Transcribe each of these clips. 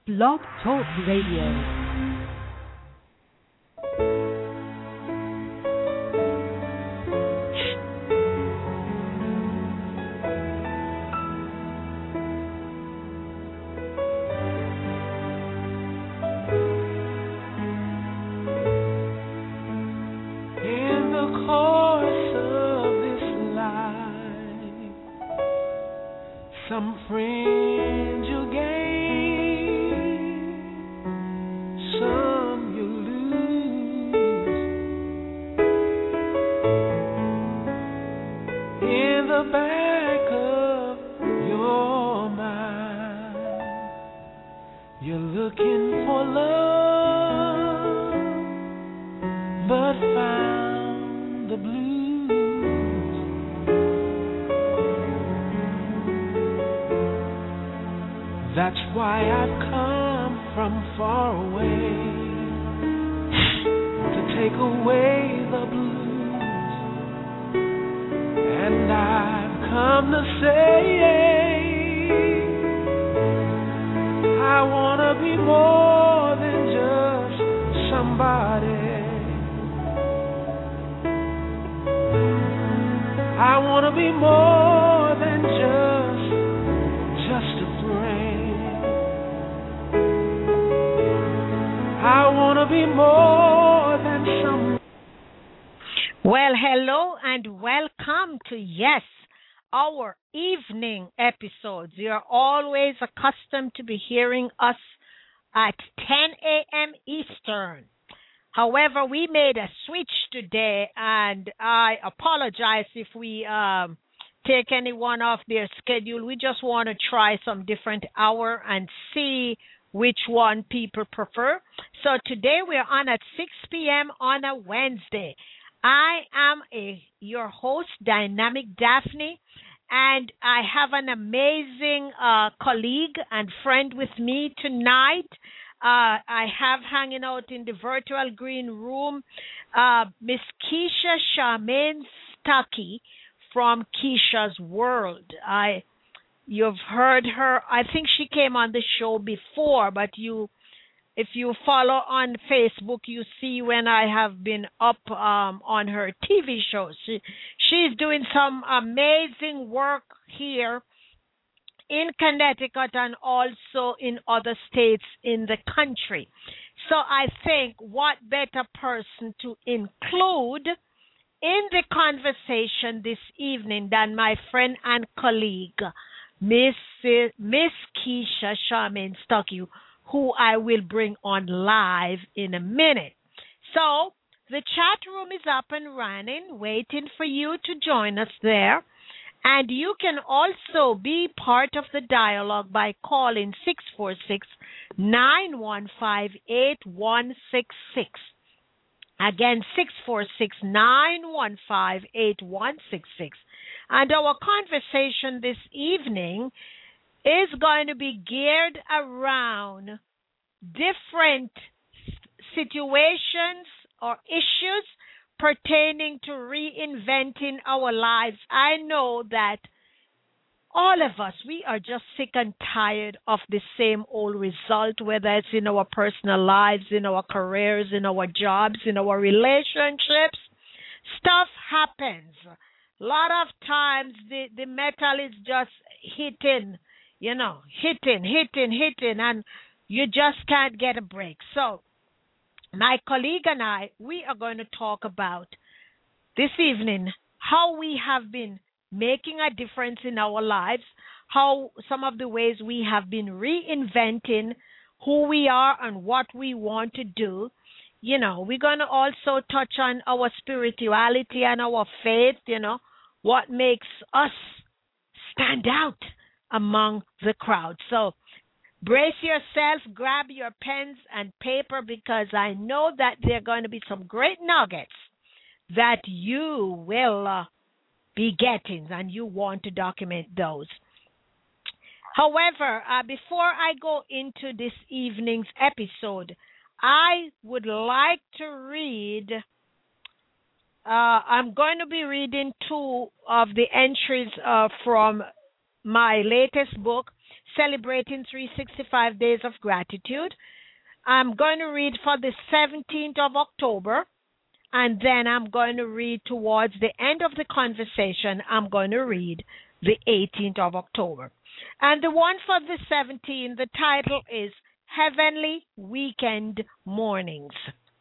Blog Talk Radio. Well, hello and welcome to our evening episodes. You're always accustomed to be hearing us at 10 a.m. Eastern. However, we made a switch today, and I apologize if we take anyone off their schedule. We just want to try some different hour and see which one people prefer. So today we're on at 6 p.m. on a Wednesday. I am your host, Dynamic Daphne, and I have an amazing colleague and friend with me tonight. I have hanging out in the virtual green room, Miss Keisha Charmaine Stuckey from Keisha's World. You've heard her. I think she came on the show before, but if you follow on Facebook, you see when I have been up on her TV shows. She's doing some amazing work here in Connecticut and also in other states in the country. So I think what better person to include in the conversation this evening than my friend and colleague, Miss Keisha Charmaine Stuckey, who I will bring on live in a minute. So the chat room is up and running, waiting for you to join us there. And you can also be part of the dialogue by calling 646-915-8166. Again, 646-915-8166. And our conversation this evening is going to be geared around different situations or issues pertaining to reinventing our lives. I know that all of us, we are just sick and tired of the same old result, whether it's in our personal lives, in our careers, in our jobs, in our relationships. Stuff happens. A lot of times the metal is just hitting, and you just can't get a break. So my colleague and I, we are going to talk about this evening how we have been making a difference in our lives, how some of the ways we have been reinventing who we are and what we want to do. We're going to also touch on our spirituality and our faith, what makes us stand out among the crowd. So brace yourselves, grab your pens and paper, because I know that there are going to be some great nuggets that you will be getting, and you want to document those. However, before I go into this evening's episode, I would like to read, I'm going to be reading two of the entries from my latest book, celebrating 365 days of gratitude. I'm going to read for the 17th of October, and then I'm going to read towards the end of the conversation. I'm going to read the 18th of October. And the one for the 17th, the title is Heavenly Weekend Mornings.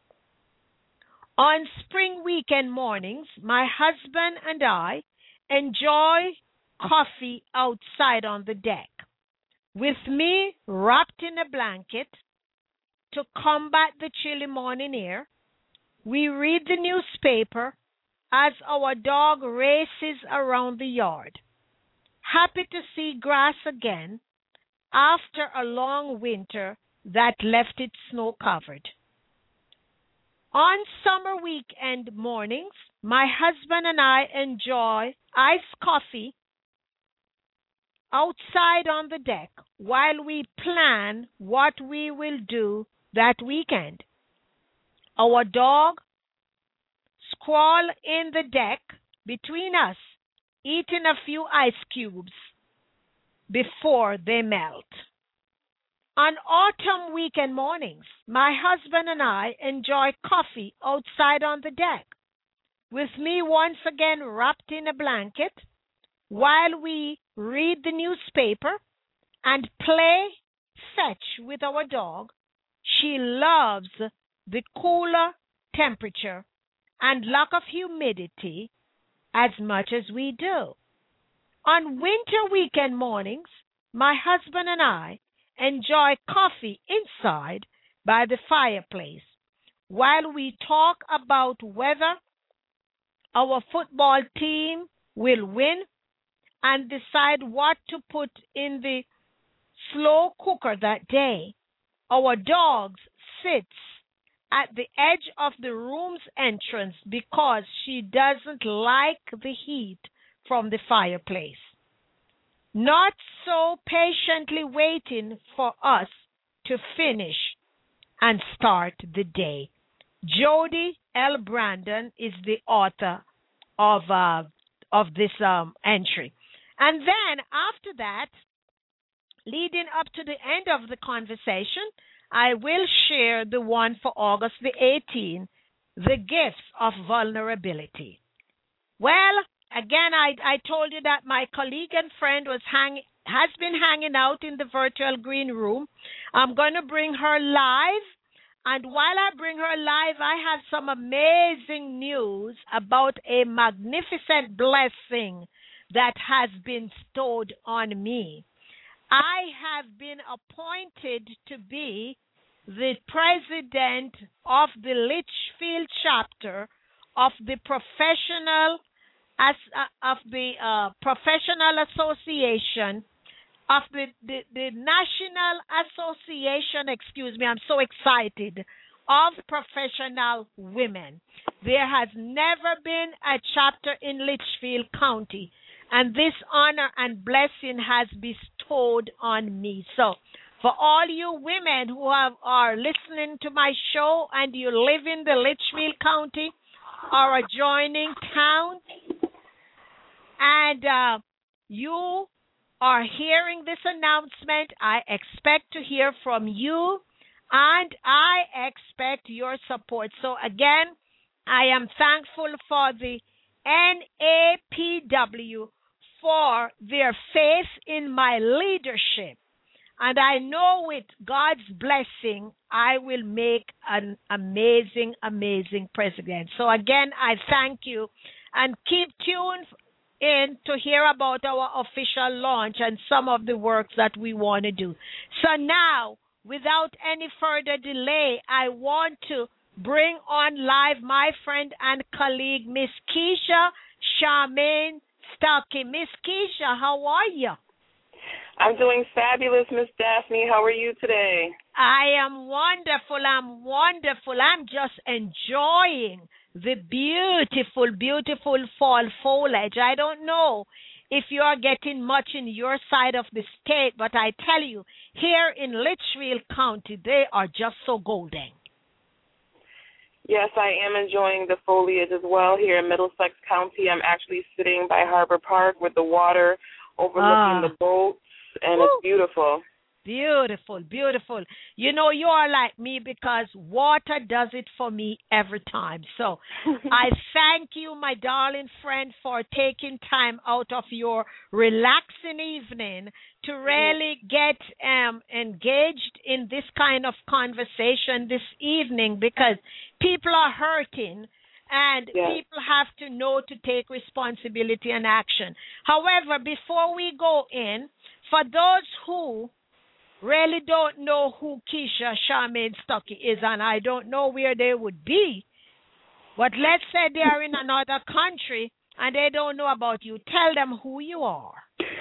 On spring weekend mornings, my husband and I enjoy coffee outside on the deck, with me wrapped in a blanket to combat the chilly morning air. We read the newspaper as our dog races around the yard, happy to see grass again after a long winter that left it snow-covered. On summer weekend mornings, my husband and I enjoy iced coffee outside on the deck while we plan what we will do that weekend. Our dog sprawl in the deck between us, eating a few ice cubes before they melt. On autumn weekend mornings, my husband and I enjoy coffee outside on the deck, with me once again wrapped in a blanket while we read the newspaper and play fetch with our dog. She loves the cooler temperature and lack of humidity as much as we do. On winter weekend mornings, my husband and I enjoy coffee inside by the fireplace while we talk about whether our football team will win and decide what to put in the slow cooker that day. Our dog sits at the edge of the room's entrance because she doesn't like the heat from the fireplace, not so patiently waiting for us to finish and start the day. Jody L. Brandon is the author of this entry. And then after that, leading up to the end of the conversation, I will share the one for August the 18th, the gifts of vulnerability. Well, again, I told you that my colleague and friend has been hanging out in the virtual green room. I'm going to bring her live. And while I bring her live, I have some amazing news about a magnificent blessing that has been bestowed on me. I have been appointed to be the president of the Litchfield chapter of the Professional Association of the National Association, I'm so excited, of Professional Women. There has never been a chapter in Litchfield County, and this honor and blessing has bestowed on me. So for all you women who are listening to my show and you live in the Litchfield County or adjoining town, and you are hearing this announcement, I expect to hear from you, and I expect your support. So again, I am thankful for the NAPW for their faith in my leadership. And I know with God's blessing, I will make an amazing, amazing president. So again, I thank you, and keep tuned in to hear about our official launch and some of the work that we want to do. So now, without any further delay, I want to bring on live my friend and colleague, Miss Keisha Charmaine Stuckey. Miss Keisha, how are you? I'm doing fabulous, Miss Daphne. How are you today? I am wonderful. I'm just enjoying the beautiful, beautiful fall foliage. I don't know if you are getting much in your side of the state, but I tell you, here in Litchfield County, they are just so golden. Yes, I am enjoying the foliage as well here in Middlesex County. I'm actually sitting by Harbor Park with the water overlooking the boats and Woo. it's beautiful. Beautiful, beautiful. You know, you are like me because water does it for me every time. So I thank you, my darling friend, for taking time out of your relaxing evening to really get engaged in this kind of conversation this evening, because people are hurting and people have to know to take responsibility and action. However, before we go in, for those who really don't know who Keisha Charmaine Stuckey is, and I don't know where they would be, but let's say they are in another country and they don't know about you. Tell them who you are.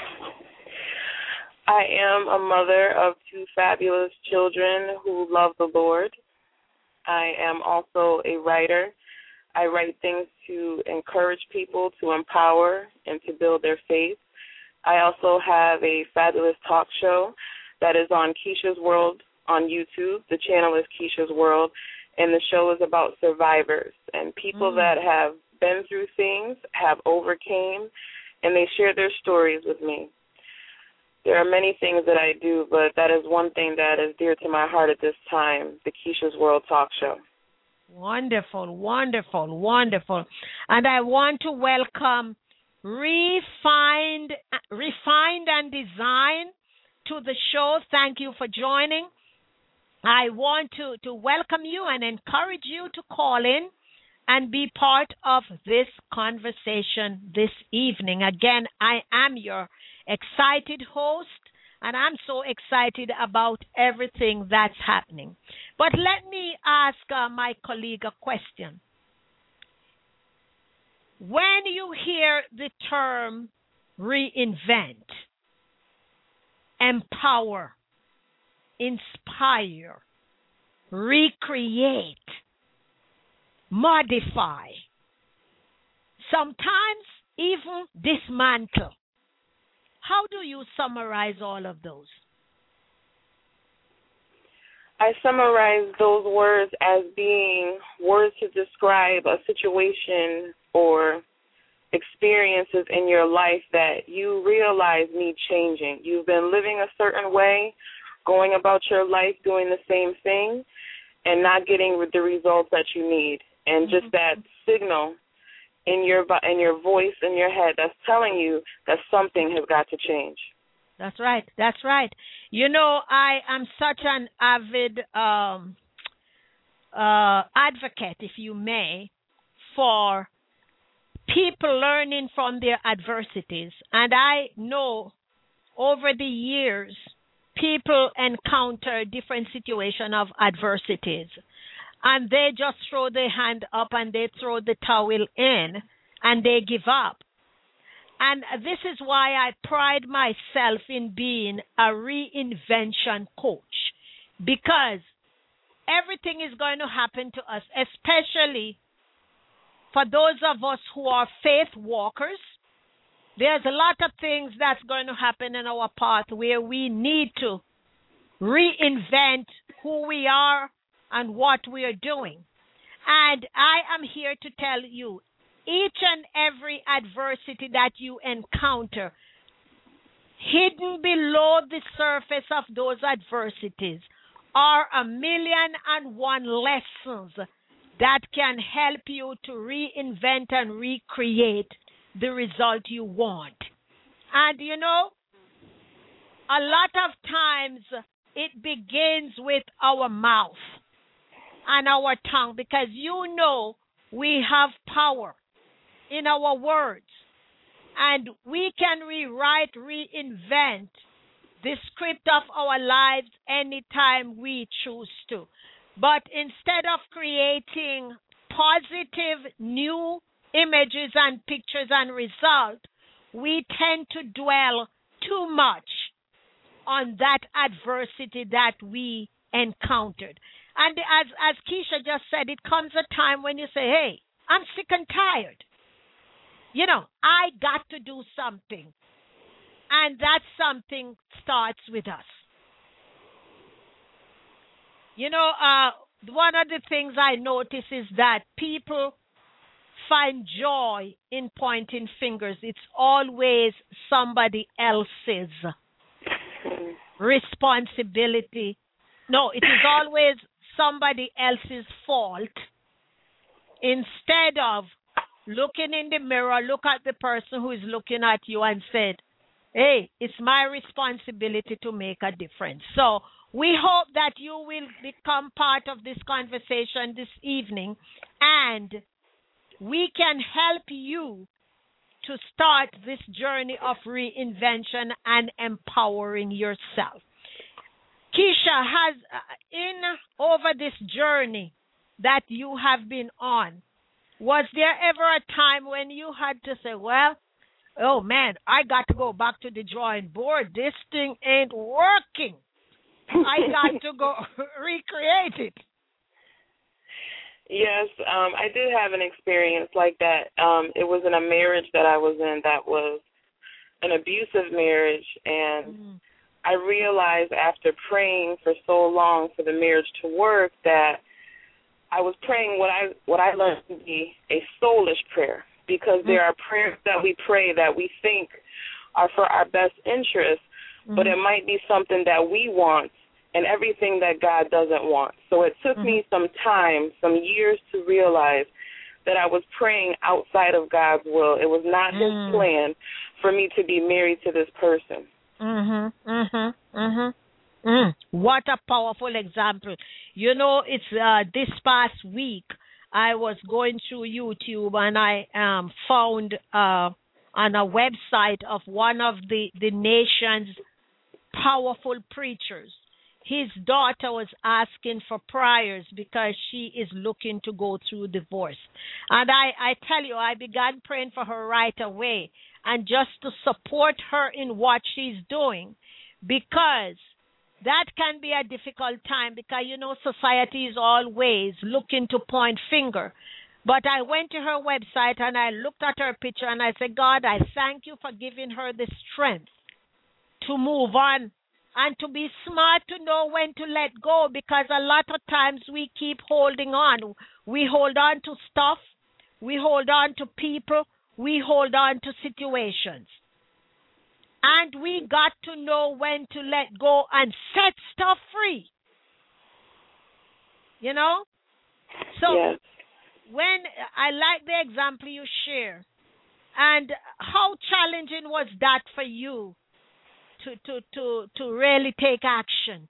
I am a mother of 2 fabulous children who love the Lord. I am also a writer. I write things to encourage people, to empower, and to build their faith. I also have a fabulous talk show that is on Keisha's World on YouTube. The channel is Keisha's World, and the show is about survivors and people that have been through things, have overcame, and they share their stories with me. There are many things that I do, but that is one thing that is dear to my heart at this time, the Keisha's World talk show. Wonderful, wonderful, wonderful. And I want to welcome Refined and Design to the show. Thank you for joining. I want to welcome you and encourage you to call in and be part of this conversation this evening. Again, I am your excited host, and I'm so excited about everything that's happening. But let me ask my colleague a question. When you hear the term reinvent, empower, inspire, recreate, modify, sometimes even dismantle, how do you summarize all of those? I summarize those words as being words to describe a situation or experiences in your life that you realize need changing. You've been living a certain way, going about your life doing the same thing, and not getting the results that you need. And just that signal in your voice, in your head, that's telling you that something has got to change. That's right. That's right. You know, I am such an avid advocate, if you may, for people learning from their adversities. And I know over the years, people encounter different situations of adversities. And they just throw their hand up and they throw the towel in and they give up. And this is why I pride myself in being a reinvention coach, because everything is going to happen to us, especially for those of us who are faith walkers. There's a lot of things that's going to happen in our path where we need to reinvent who we are and what we are doing. And I am here to tell you, each and every adversity that you encounter, hidden below the surface of those adversities are 1,000,001 lessons that can help you to reinvent and recreate the result you want. And you know, a lot of times it begins with our mouth and our tongue, because you know we have power in our words, and we can rewrite, reinvent the script of our lives anytime we choose to. But instead of creating positive new images and pictures and results, we tend to dwell too much on that adversity that we encountered. And as Keisha just said, it comes a time when you say, hey, I'm sick and tired. You know, I got to do something. And that something starts with us. You know, one of the things I notice is that people find joy in pointing fingers. It's always somebody else's responsibility. No, it is always somebody else's fault instead of looking in the mirror, look at the person who is looking at you and said, hey, it's my responsibility to make a difference. So we hope that you will become part of this conversation this evening, and we can help you to start this journey of reinvention and empowering yourself. Keisha, has over this journey that you have been on, was there ever a time when you had to say, well, oh man, I got to go back to the drawing board. This thing ain't working. I got to go recreate it. Yes, I did have an experience like that. It was in a marriage that I was in that was an abusive marriage, and I realized after praying for so long for the marriage to work that I was praying what I learned to be a soulish prayer, because there are prayers that we pray that we think are for our best interest, but it might be something that we want and everything that God doesn't want. So it took me some time, some years to realize that I was praying outside of God's will. It was not His plan for me to be married to this person. What a powerful example. You know, it's this past week I was going through YouTube and I found on a website of one of the nation's powerful preachers. His daughter was asking for prayers because she is looking to go through divorce. And I tell you, I began praying for her right away and just to support her in what she's doing, because that can be a difficult time, because, you know, society is always looking to point finger. But I went to her website and I looked at her picture and I said, God, I thank you for giving her the strength to move on and to be smart to know when to let go, because a lot of times we keep holding on. We hold on to stuff. We hold on to people. We hold on to situations. And we got to know when to let go and set stuff free. You know? So when I like the example you share, and how challenging was that for you to really take action?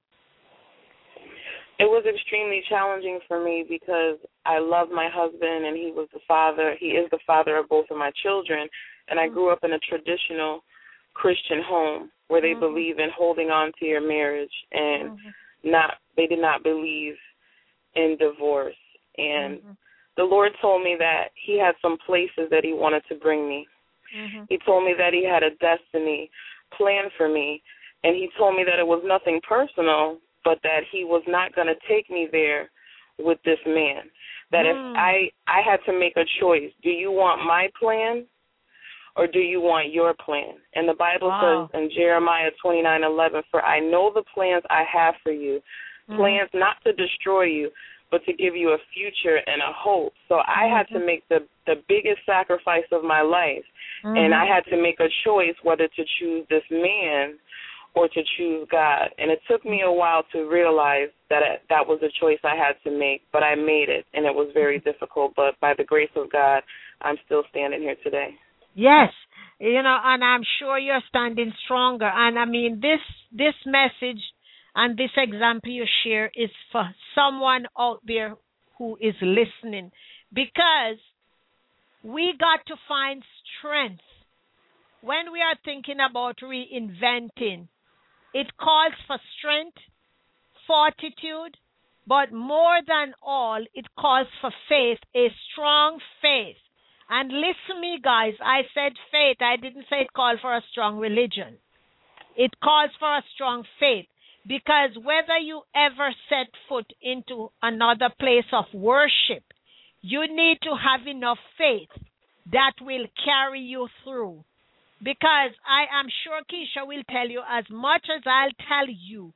It was extremely challenging for me because I love my husband, and he is the father of both of my children, and I grew up in a traditional Christian home where they believe in holding on to your marriage, and they did not believe in divorce. And the Lord told me that He had some places that He wanted to bring me. He told me that He had a destiny plan for me, and He told me that it was nothing personal, but that He was not going to take me there with this man. That if I had to make a choice, do you want my plan or do you want your plan? And the Bible says in Jeremiah 29:11, for I know the plans I have for you, plans not to destroy you, but to give you a future and a hope. So I had to make the biggest sacrifice of my life, and I had to make a choice whether to choose this man or to choose God. And it took me a while to realize that that was a choice I had to make, but I made it, and it was very difficult. But by the grace of God, I'm still standing here today. Yes, you know, and I'm sure you're standing stronger. And I mean, this message and this example you share is for someone out there who is listening, because we got to find strength. When we are thinking about reinventing, it calls for strength, fortitude, but more than all, it calls for faith, a strong faith. And listen me, guys, I said faith. I didn't say it called for a strong religion. It calls for a strong faith, because whether you ever set foot into another place of worship, you need to have enough faith that will carry you through. Because I am sure Keisha will tell you, as much as I'll tell you,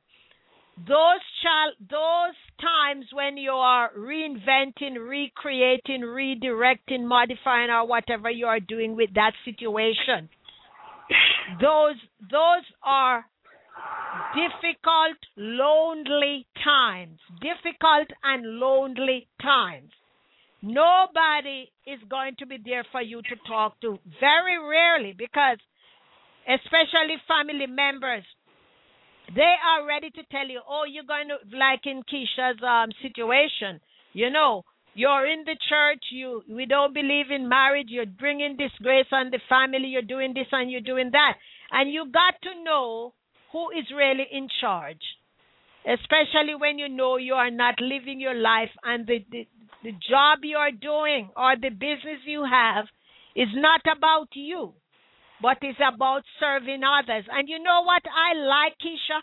those times when you are reinventing, recreating, redirecting, modifying, or whatever you are doing with that situation, those are difficult, lonely times. Difficult and lonely times. Nobody is going to be there for you to talk to. Very rarely, because especially family members, they are ready to tell you, oh, you're going to, like in Keisha's situation, you know, you're in the church, we don't believe in marriage, you're bringing disgrace on the family, you're doing this and you're doing that. And you got to know who is really in charge, especially when you know you are not living your life and the job you are doing or the business you have is not about you, but it's about serving others. And you know what I like, Keisha?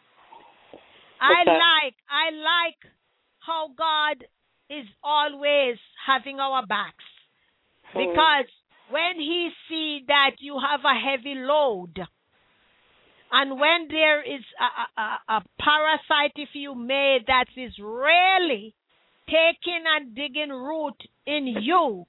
I like how God is always having our backs. Because when he see that you have a heavy load, and when there is a parasite, if you may, that is really taking and digging root in you,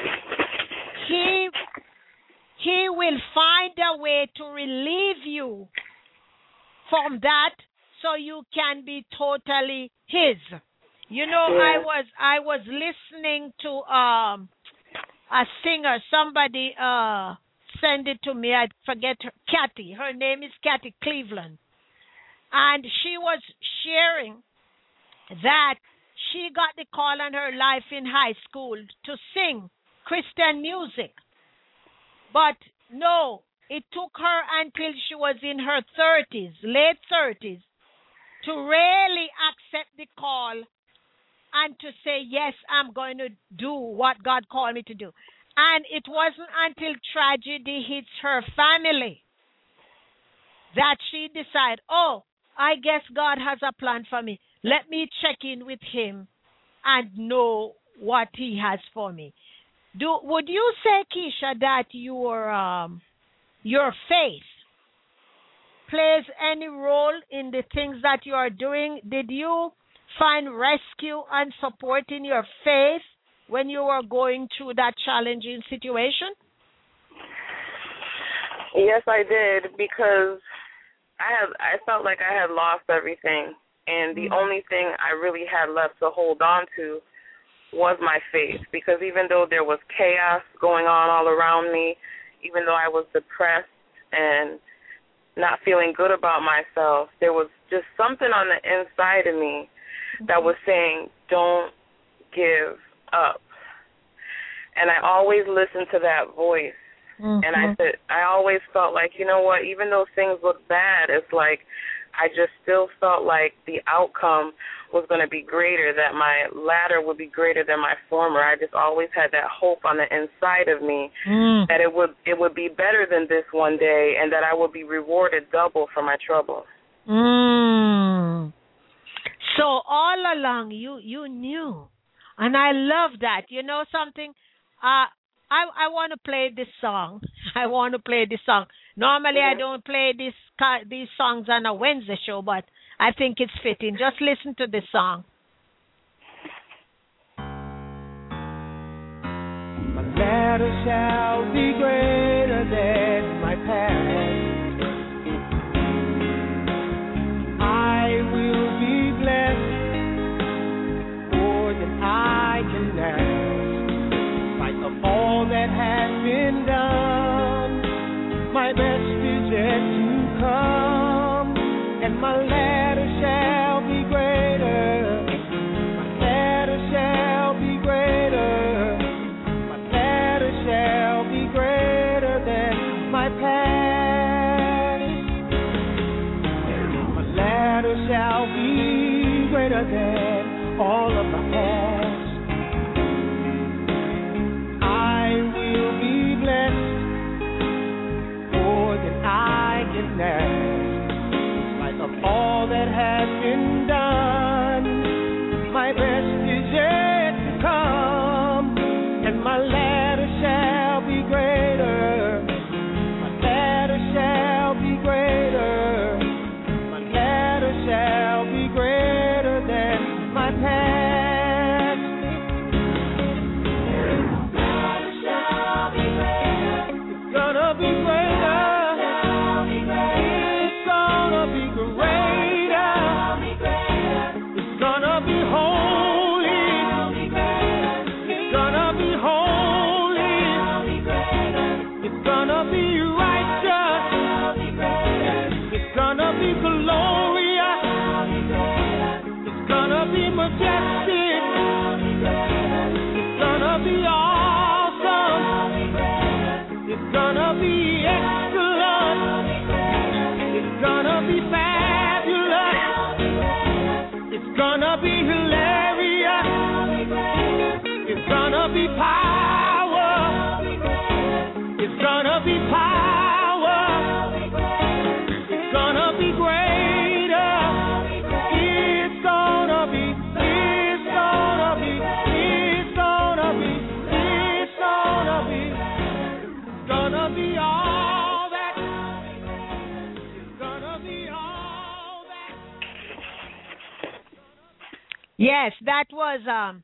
he will find a way to relieve you from that so you can be totally his. You know, yeah. I was listening to a singer. Somebody sent it to me. I forget her. Kathy. Her name is Kathy Cleveland. And she was sharing that she got the call on her life in high school to sing Christian music. But no, it took her until she was in her 30s, late 30s, to really accept the call and to say, yes, I'm going to do what God called me to do. And it wasn't until tragedy hits her family that she decided, oh, I guess God has a plan for me. Let me check in with him and know what he has for me. Would you say, Keisha, that your faith plays any role in the things that you are doing? Did you find rescue and support in your faith when you were going through that challenging situation? Yes, I did, because I felt like I had lost everything, and the only thing I really had left to hold on to was my faith, because even though there was chaos going on all around me, even though I was depressed and not feeling good about myself, there was just something on the inside of me that was saying, don't give up. And I always listened to that voice. And I always felt like, you know what, even though things look bad, it's like I just still felt like the outcome was going to be greater, that my latter would be greater than my former. I just always had that hope on the inside of me that it would be better than this one day, and that I would be rewarded double for my trouble. So all along you knew, and I love that. You know something? I want to play this song. Normally I don't play these songs on a Wednesday show, but I think it's fitting. Just listen to this song. My latter shall be greater than my past. I will be blessed more than I can ask. In spite of all that has been done, my best is yet to come, and my latter shall be greater. My latter shall be greater. My latter shall be greater than my past. My latter shall be greater than all of my past. I will be blessed more than I can ask. Of all that has been done, my best is yet to come, and my latter shall be greater. My latter shall be greater. My latter shall be greater than my past. My latter shall be greater. It's gonna be greater. It's gonna be be majestic. It's gonna be awesome. It's gonna be excellent. It's gonna be fabulous. It's gonna be hilarious. It's gonna be power. It's gonna be power. It's gonna be greater. It's gonna be, it's gonna be, it's gonna be, it's gonna be, it's gonna be all that. It's gonna be all that. Yes, that was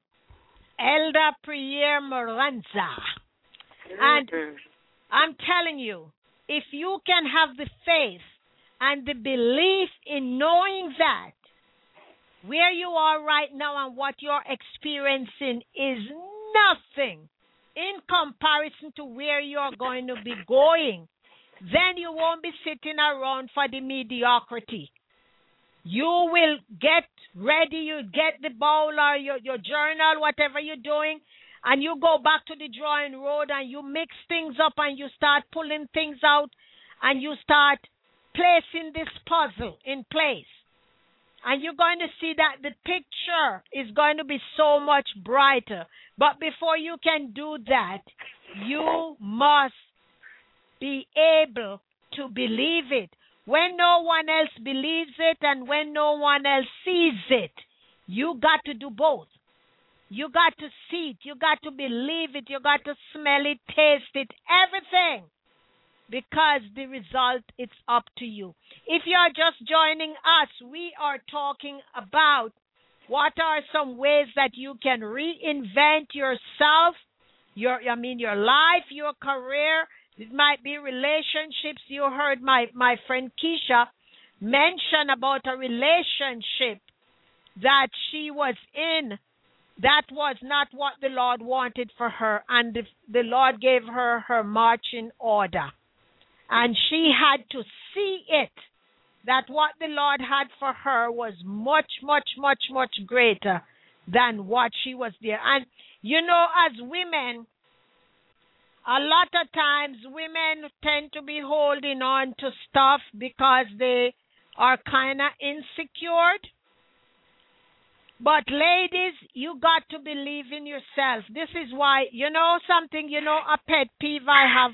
Elder Pierre Moranza. And I'm telling you, if you can have the faith and the belief in knowing that where you are right now and what you're experiencing is nothing in comparison to where you're going to be going, then you won't be sitting around for the mediocrity. You will get ready, you get the bowl or your journal, whatever you're doing, and you go back to the drawing board and you mix things up and you start pulling things out and you start placing this puzzle in place. And you're going to see that the picture is going to be so much brighter. But before you can do that, you must be able to believe it. When no one else believes it and when no one else sees it, you got to do both. You got to see it. You got to believe it. You got to smell it, taste it, everything. Because the result, it's up to you. If you're just joining us, we are talking about what are some ways that you can reinvent yourself, your life, your career. It might be relationships. You heard my friend Keisha mention about a relationship that she was in that was not what the Lord wanted for her, and the Lord gave her her marching order. And she had to see it, that what the Lord had for her was much, much, much, much greater than what she was there. And, you know, as women, a lot of times women tend to be holding on to stuff because they are kind of insecure. But ladies, you got to believe in yourself. This is why, you know something, you know, a pet peeve I have,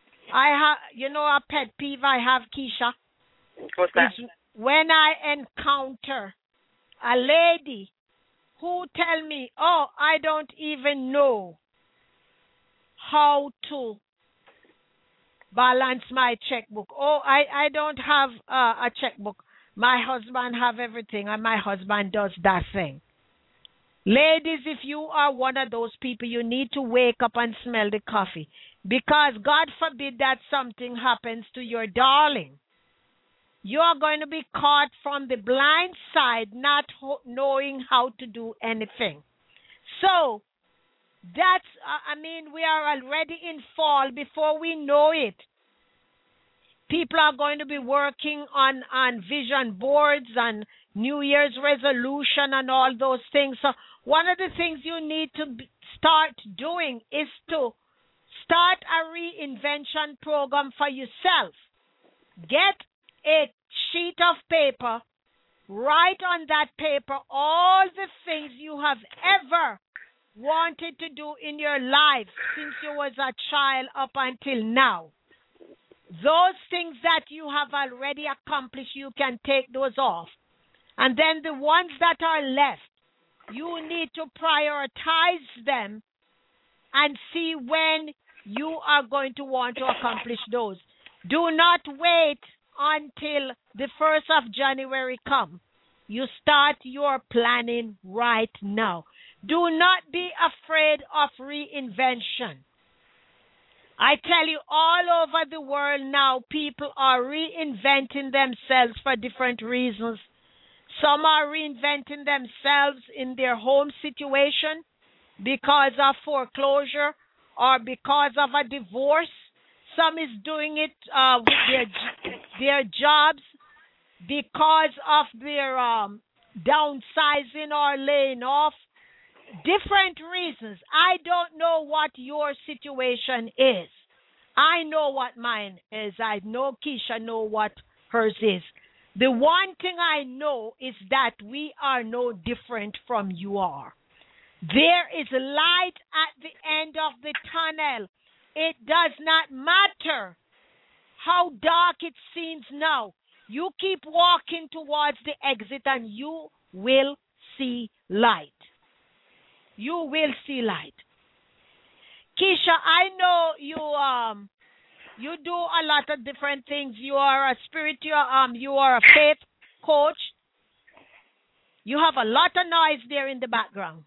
a pet peeve I have, Keisha. What's that? Is when I encounter a lady who tell me, oh, I don't even know how to balance my checkbook. Oh, I don't have a checkbook. My husband have everything, and my husband does that thing. Ladies, if you are one of those people, you need to wake up and smell the coffee. Because God forbid that something happens to your darling. You are going to be caught from the blind side, not knowing how to do anything. So, we are already in fall before we know it. People are going to be working on vision boards and New Year's resolution and all those things. So one of the things you need to start doing is to start a reinvention program for yourself. Get a sheet of paper. Write on that paper all the things you have ever wanted to do in your life since you was a child up until now. Those things that you have already accomplished, you can take those off. And then the ones that are left, you need to prioritize them and see when you are going to want to accomplish those. Do not wait until the 1st of January come. You start your planning right now. Do not be afraid of reinvention. I tell you, all over the world now, people are reinventing themselves for different reasons. Some are reinventing themselves in their home situation because of foreclosure or because of a divorce. Some is doing it with their jobs because of their downsizing or laying off, different reasons. I don't know what your situation is. I know what mine is. I know Keisha know what hers is. The one thing I know is that we are no different from you are. There is light at the end of the tunnel. It does not matter how dark it seems now. You keep walking towards the exit and you will see light. You will see light. Keisha, I know you do a lot of different things. You are a spiritual, you are a faith coach. You have a lot of noise there in the background.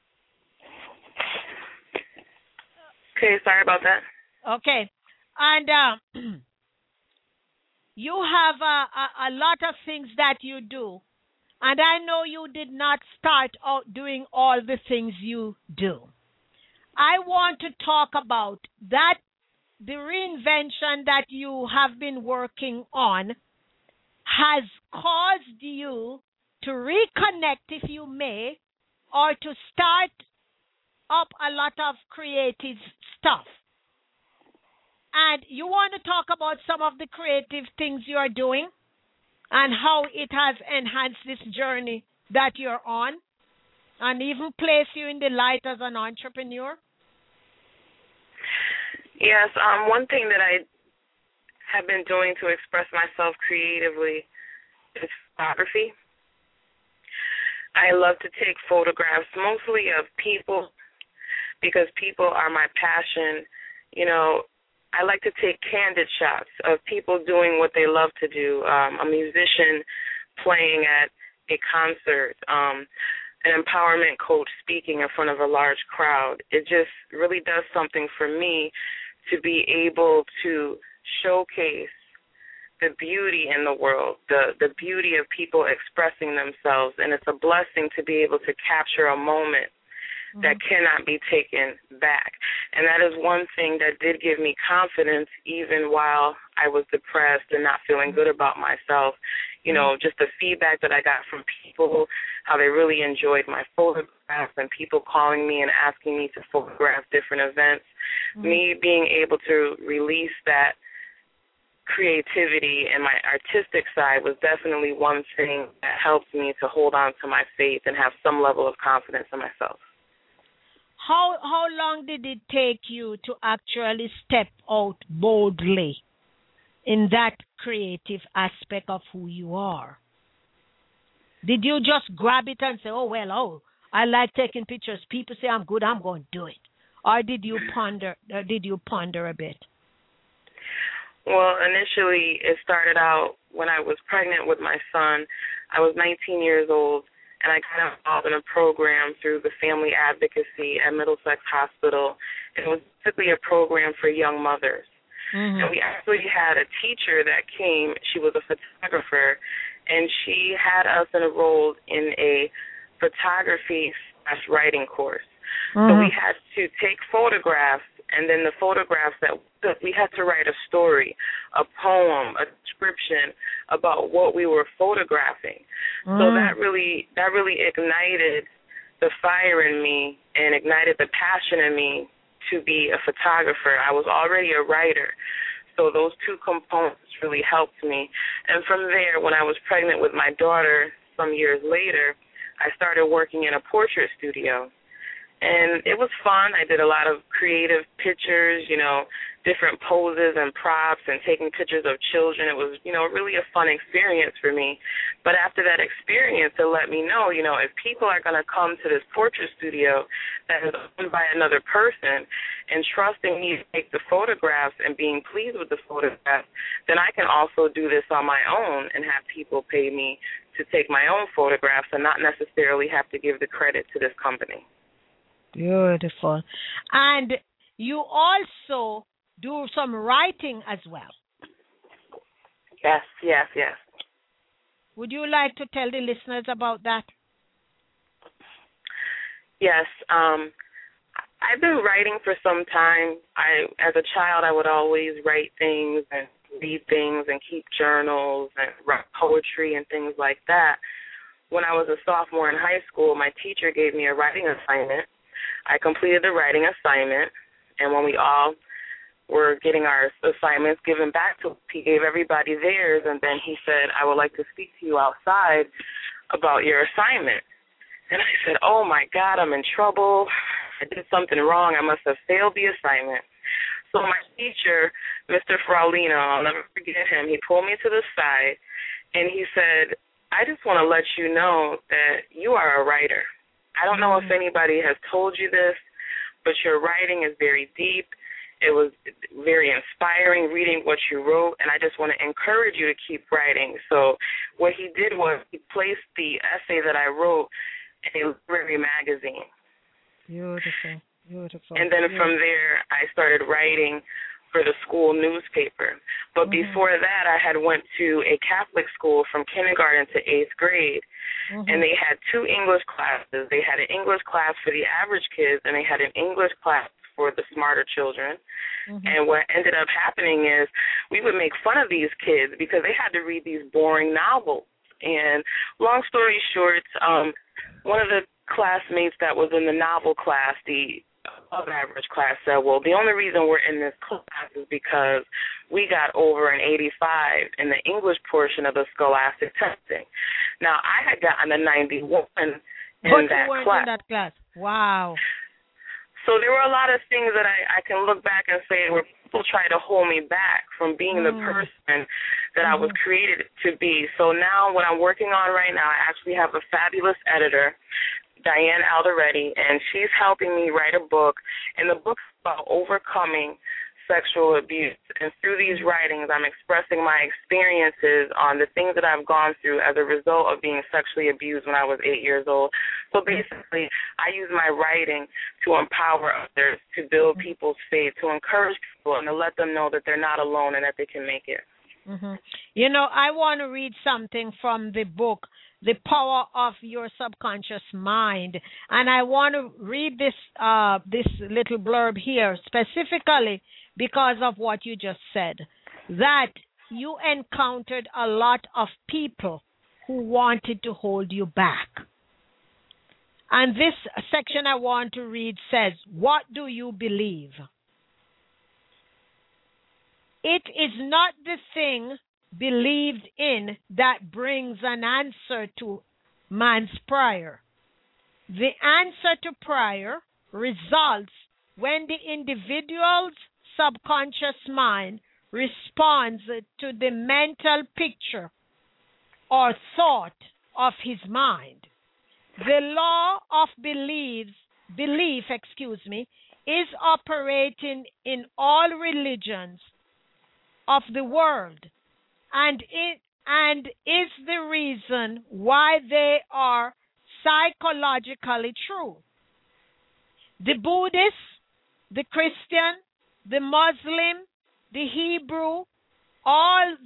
Okay, sorry about that. Okay. And you have a lot of things that you do. And I know you did not start out doing all the things you do. I want to talk about that, the reinvention that you have been working on has caused you to reconnect, if you may, or to start up a lot of creative stuff. And you want to talk about some of the creative things you are doing and how it has enhanced this journey that you're on and even place you in the light as an entrepreneur? Yes, one thing that I have been doing to express myself creatively is photography. I love to take photographs, mostly of people, because people are my passion. You know, I like to take candid shots of people doing what they love to do, a musician playing at a concert, an empowerment coach speaking in front of a large crowd. It just really does something for me to be able to showcase the beauty in the world, the beauty of people expressing themselves, and it's a blessing to be able to capture a moment that cannot be taken back. And that is one thing that did give me confidence even while I was depressed and not feeling good about myself. You know, just the feedback that I got from people, how they really enjoyed my photographs and people calling me and asking me to photograph different events. Me being able to release that creativity and my artistic side was definitely one thing that helped me to hold on to my faith and have some level of confidence in myself. How long did it take you to actually step out boldly in that creative aspect of who you are? Did you just grab it and say, I like taking pictures. People say I'm good, I'm going to do it. Or did you ponder a bit? Well, initially it started out when I was pregnant with my son. I was 19 years old. And I got involved in a program through the Family Advocacy at Middlesex Hospital. It was basically a program for young mothers. And we actually had a teacher that came. She was a photographer, and she had us enrolled in a photography/writing course. So we had to take photographs, and then the photographs that we had to write a story, a poem, a description about what we were photographing. So that really ignited the fire in me and ignited the passion in me to be a photographer. I was already a writer, so those two components really helped me. And from there, when I was pregnant with my daughter some years later, I started working in a portrait studio. And it was fun. I did a lot of creative pictures, different poses and props and taking pictures of children. It was, really a fun experience for me. But after that experience, it let me know, if people are going to come to this portrait studio that is owned by another person and trusting me to take the photographs and being pleased with the photographs, then I can also do this on my own and have people pay me to take my own photographs and not necessarily have to give the credit to this company. Beautiful. And you also do some writing as well. Yes. Would you like to tell the listeners about that? Yes. I've been writing for some time. As a child, I would always write things and read things and keep journals and write poetry and things like that. when I was a sophomore in high school, my teacher gave me a writing assignment. I completed the writing assignment, and when we all were getting our assignments given back to us, he gave everybody theirs, and then he said, I would like to speak to you outside about your assignment. And I said, oh, my God, I'm in trouble. I did something wrong. I must have failed the assignment. So my teacher, Mr. Fraulino, I'll never forget him, he pulled me to the side, and he said, I just want to let you know that you are a writer. I don't know if anybody has told you this, but your writing is very deep. It was very inspiring reading what you wrote, and I just want to encourage you to keep writing. So what he did was he placed the essay that I wrote in a literary magazine. Beautiful, beautiful. And then from there, I started writing for the school newspaper. But before that, I had went to a Catholic school from kindergarten to 8th grade, and they had 2 English classes. They had an English class for the average kids, and they had an English class for the smarter children. And what ended up happening is we would make fun of these kids because they had to read these boring novels. And long story short, one of the classmates that was in the novel class, the above average class, said, well, the only reason we're in this class is because we got over an 85 in the English portion of the scholastic testing. Now, I had gotten a 91 in that class. In that class. Wow. So there were a lot of things that I can look back and say where people try to hold me back from being the person that I was created to be. So now what I'm working on right now, I actually have a fabulous editor, Diane Alderetti, and she's helping me write a book, and the book's about overcoming sexual abuse. And through these writings, I'm expressing my experiences on the things that I've gone through as a result of being sexually abused when I was 8 years old. So basically, I use my writing to empower others, to build people's faith, to encourage people, and to let them know that they're not alone and that they can make it. You know, I want to read something from the book, The Power of Your Subconscious Mind. And I want to read this little blurb here specifically because of what you just said, that you encountered a lot of people who wanted to hold you back. And this section I want to read says, what do you believe? It is not the thing believed in that brings an answer to man's prayer. The answer to prayer results when the individual's subconscious mind responds to the mental picture or thought of his mind. The law of belief, is operating in all religions of the world, and is the reason why they are psychologically true. The Buddhist, the Christian, the Muslim, the Hebrew, all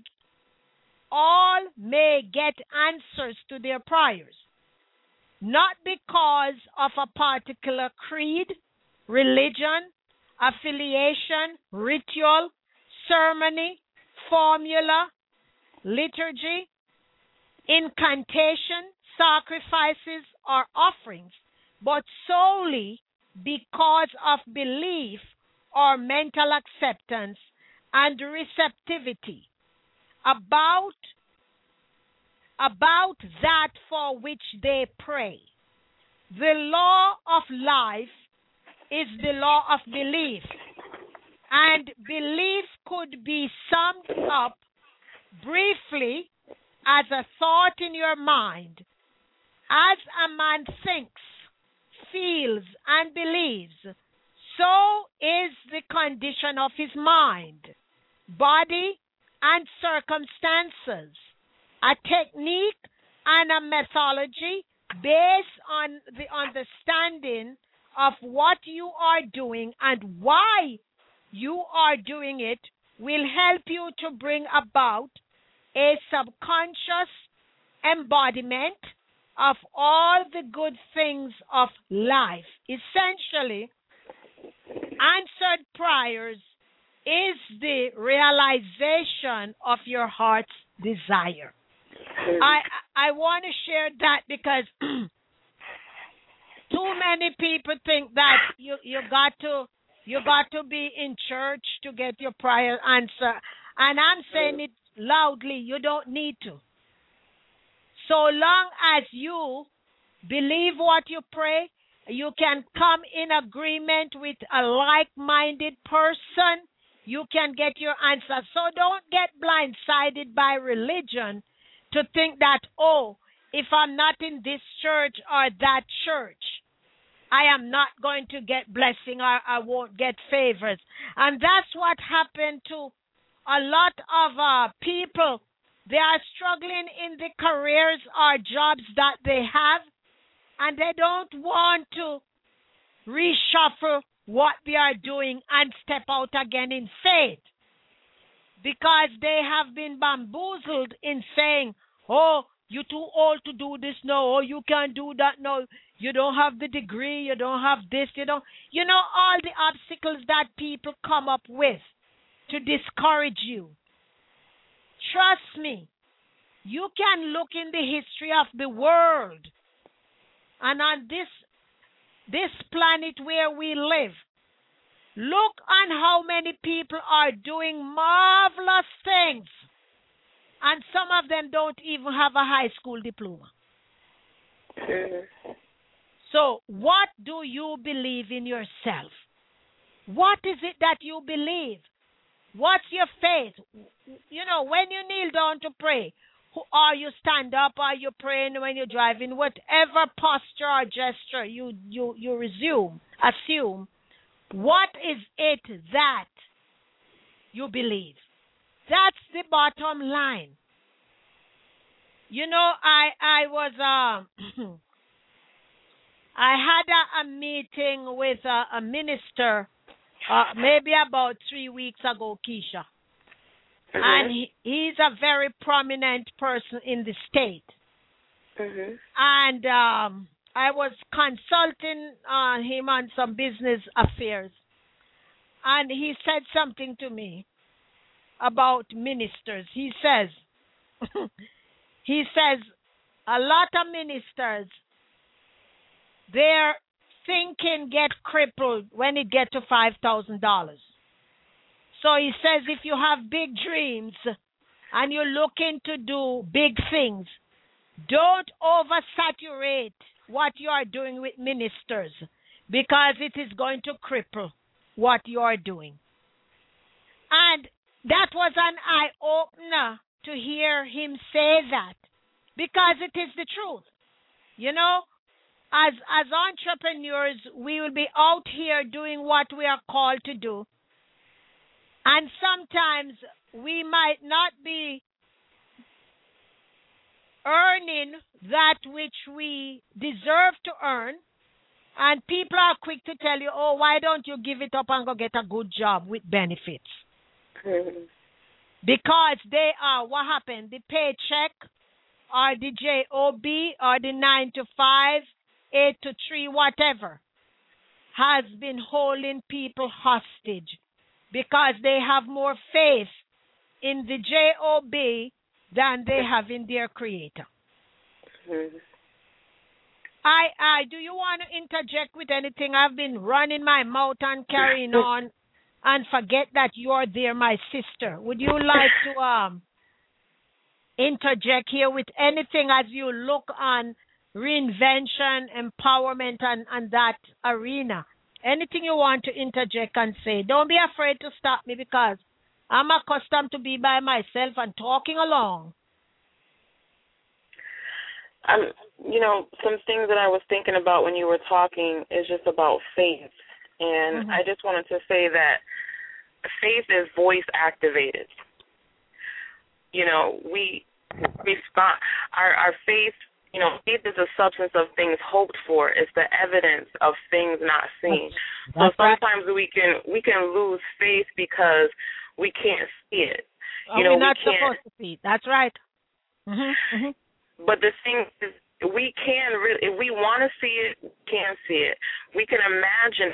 may get answers to their prayers, not because of a particular creed, religion, affiliation, ritual, ceremony, formula, liturgy, incantation, sacrifices, or offerings, but solely because of belief or mental acceptance and receptivity about that for which they pray. The law of life is the law of belief, and belief could be summed up briefly as a thought in your mind. As a man thinks, feels, and believes, so is the condition of his mind, body, and circumstances. A technique and a methodology based on the understanding of what you are doing and why you are doing it will help you to bring about a subconscious embodiment of all the good things of life. Essentially, answered prayers is the realization of your heart's desire. I want to share that because too many people think that you got to be in church to get your prayer answer, and I'm saying it loudly. You don't need to. So long as you believe what you pray, you can come in agreement with a like-minded person. You can get your answer. So don't get blindsided by religion to think that, oh, if I'm not in this church or that church, I am not going to get blessing or I won't get favors. And that's what happened to a lot of people. They are struggling in the careers or jobs that they have, and they don't want to reshuffle what they are doing and step out again in faith, because they have been bamboozled in saying, oh, you're too old to do this now, or you can't do that now, you don't have the degree, you don't have this, you know all the obstacles that people come up with to discourage you. Trust me, you can look in the history of the world, and on this planet where we live, look on how many people are doing marvelous things, and some of them don't even have a high school diploma. So what do you believe in yourself? What is it that you believe? What's your faith? You know, when you kneel down to pray, or you stand up, or you praying when you're driving, whatever posture or gesture you assume, what is it that you believe? That's the bottom line. You know, I was I had a meeting with a minister maybe about 3 weeks ago, Keisha. And he's a very prominent person in the state. And I was consulting him on some business affairs. And he said something to me about ministers. He says, a lot of ministers, their thinking get crippled when it get to $5,000. So he says, if you have big dreams and you're looking to do big things, don't oversaturate what you are doing with ministers, because it is going to cripple what you are doing. And that was an eye-opener to hear him say that, because it is the truth. You know, as entrepreneurs, we will be out here doing what we are called to do. And sometimes we might not be earning that which we deserve to earn. And people are quick to tell you, oh, why don't you give it up and go get a good job with benefits? Because they are, what happened? The paycheck or the job or the 9 to 5, 8 to 3, whatever, has been holding people hostage, because they have more faith in the job than they have in their creator. Do you want to interject with anything? I've been running my mouth and carrying on, and forget that you're there, my sister. Would you like to interject here with anything as you look on reinvention, empowerment, and that arena? Anything you want to interject and say. Don't be afraid to stop me, because I'm accustomed to be by myself and talking along. You know, some things that I was thinking about when you were talking is just about faith. And I just wanted to say that faith is voice activated. You know, we respond, our faith, you know, faith is a substance of things hoped for. It's the evidence of things not seen. So sometimes we can lose faith because we can't see it. You know, we're not supposed to see it. That's right. But the thing is, we can really, if we want to see it, we can see it. We can imagine it,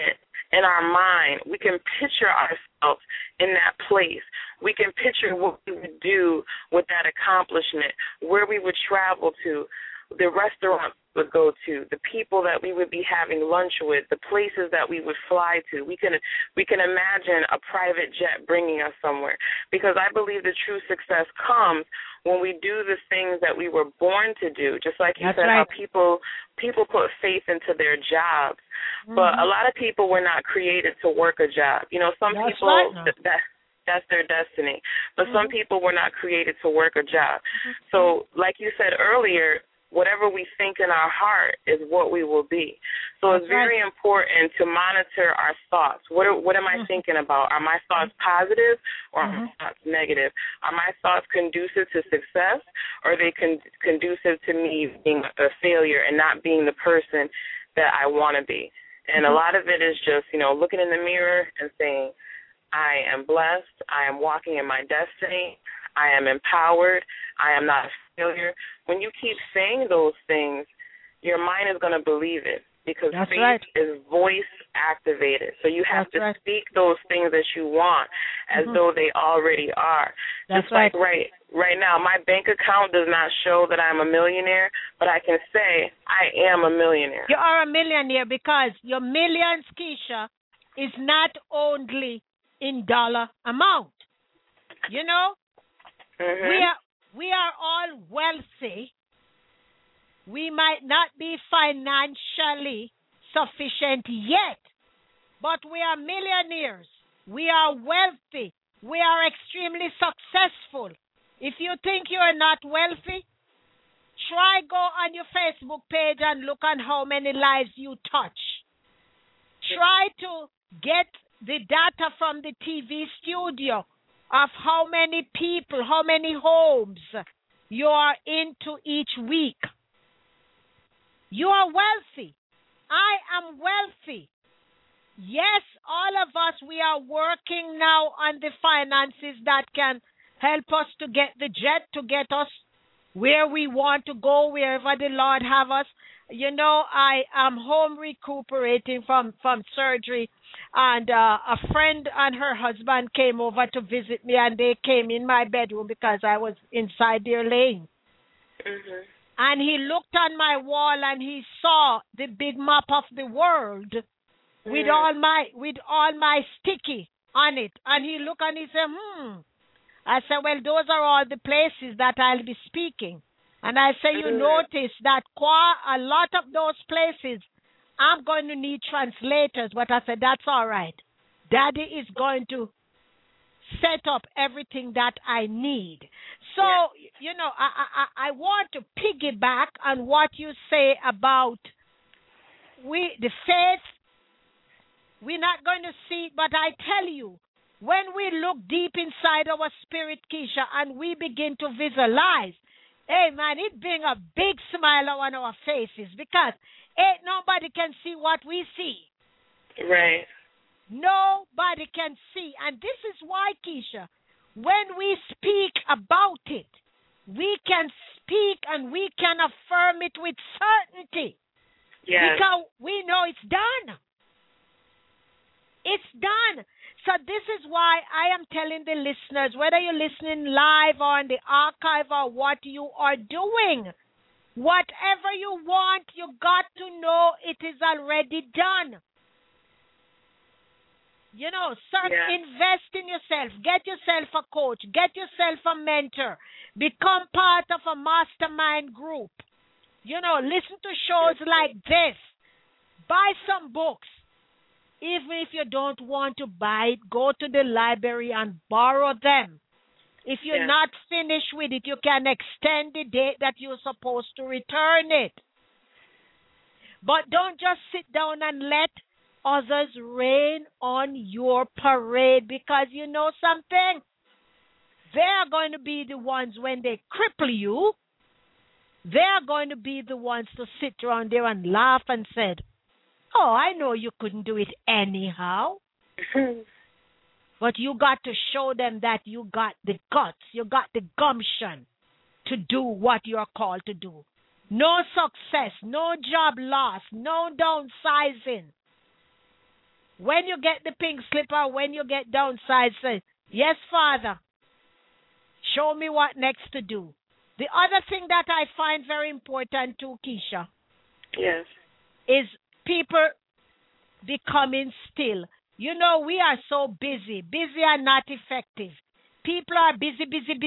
in our mind. We can picture ourselves in that place. We can picture what we would do with that accomplishment, where we would travel to, the restaurants we would go to, the people that we would be having lunch with, the places that we would fly to. We can imagine a private jet bringing us somewhere, because I believe the true success comes when we do the things that we were born to do. Just like you said, how people put faith into their jobs, but a lot of people were not created to work a job. You know, some people that's their destiny, but some people were not created to work a job. So, like you said earlier, whatever we think in our heart is what we will be. So it's very important to monitor our thoughts. What am I thinking about? Are my thoughts positive or are my thoughts negative? Are my thoughts conducive to success, or are they conducive to me being a failure and not being the person that I want to be? And a lot of it is just, looking in the mirror and saying, I am blessed, I am walking in my destiny, I am empowered, I am not a failure. When you keep saying those things, your mind is going to believe it, because faith is voice activated. So you have to speak those things that you want as though they already are. Just like right now, my bank account does not show that I'm a millionaire, but I can say I am a millionaire. You are a millionaire because your millions, Keisha, is not only in dollar amount. You know, we are all wealthy. We might not be financially sufficient yet, but we are millionaires. We are wealthy. We are extremely successful. If you think you are not wealthy, try go on your Facebook page and look on how many lives you touch. Try to get the data from the TV studio of how many people, how many homes you are into each week. You are wealthy. I am wealthy. Yes, all of us, we are working now on the finances that can help us to get the jet, to get us where we want to go, wherever the Lord have us. You know, I am home recuperating from surgery, and a friend and her husband came over to visit me, and they came in my bedroom because I was inside there laying. And he looked on my wall and he saw the big map of the world with all my sticky on it. And he looked and he said, I said, well, those are all the places that I'll be speaking. And I say, you notice that a lot of those places, I'm going to need translators. But I said, that's all right. Daddy is going to set up everything that I need. So, you know, I want to piggyback on what you say about the faith. We're not going to see, but I tell you, when we look deep inside our spirit, Keisha, and we begin to visualize, hey, man, it brings a big smile on our faces, because ain't nobody can see what we see. Right. Nobody can see. And this is why, Keisha, when we speak about it, we can speak and we can affirm it with certainty. Yes. Because we know it's done. It's done. So this is why I am telling the listeners, whether you're listening live or on the archive or what you are doing, whatever you want, you got to know it is already done. You know, invest in yourself. Get yourself a coach. Get yourself a mentor. Become part of a mastermind group. You know, listen to shows like this. Buy some books. Even if you don't want to buy it, go to the library and borrow them. If you're not finished with it, you can extend the date that you're supposed to return it. But don't just sit down and let others rain on your parade, because you know something? They're going to be the ones, when they cripple you, they're going to be the ones to sit around there and laugh and say, oh, I know you couldn't do it anyhow. But you got to show them that you got the guts, you got the gumption to do what you're called to do. No success, no job loss, no downsizing When you get the pink slip or when you get downside, say, yes, Father, show me what next to do. The other thing that I find very important too, Keisha, Yes. is people becoming still. You know, we are so busy and not effective. People are busy.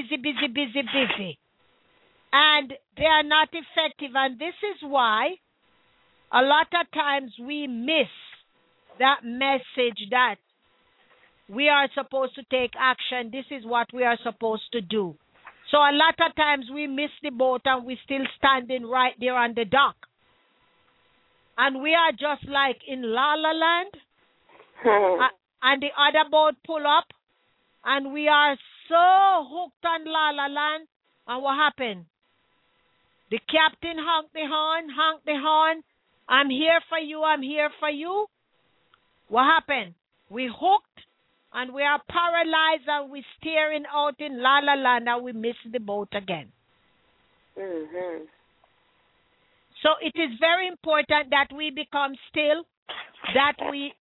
And they are not effective. And this is why a lot of times we miss that message that we are supposed to take action. This is what we are supposed to do. So a lot of times we miss the boat and we're still standing right there on the dock. And we are just like in La La Land. And the other boat pull up. And we are so hooked on La La Land. And what happened? The captain honked the horn. I'm here for you. What happened? We hooked. And we are paralyzed and we're staring out in La La Land and we miss the boat again. Mm-hmm. So it is very important that we become still, that we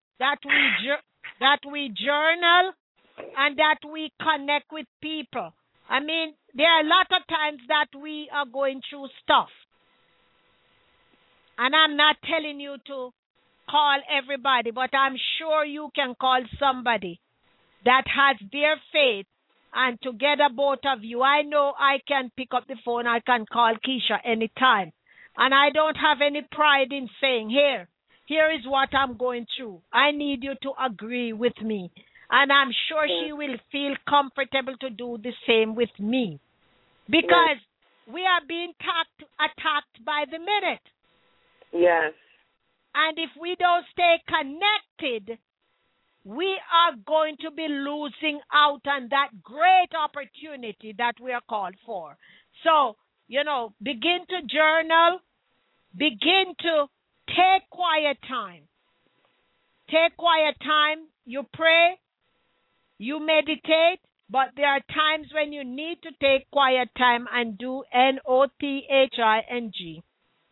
journal, and that we connect with people. I mean, there are a lot of times that we are going through stuff. And I'm not telling you to call everybody, but I'm sure you can call somebody that has their faith, and together both of you, I know I can pick up the phone, I can call Keisha anytime. And I don't have any pride in saying, here is what I'm going through. I need you to agree with me. And I'm sure she will feel comfortable to do the same with me. Because we are being attacked by the minute. Yes. And if we don't stay connected, we are going to be losing out on that great opportunity that we are called for. So, begin to journal, begin to take quiet time. Take quiet time, you pray, you meditate, but there are times when you need to take quiet time and do NOTHING.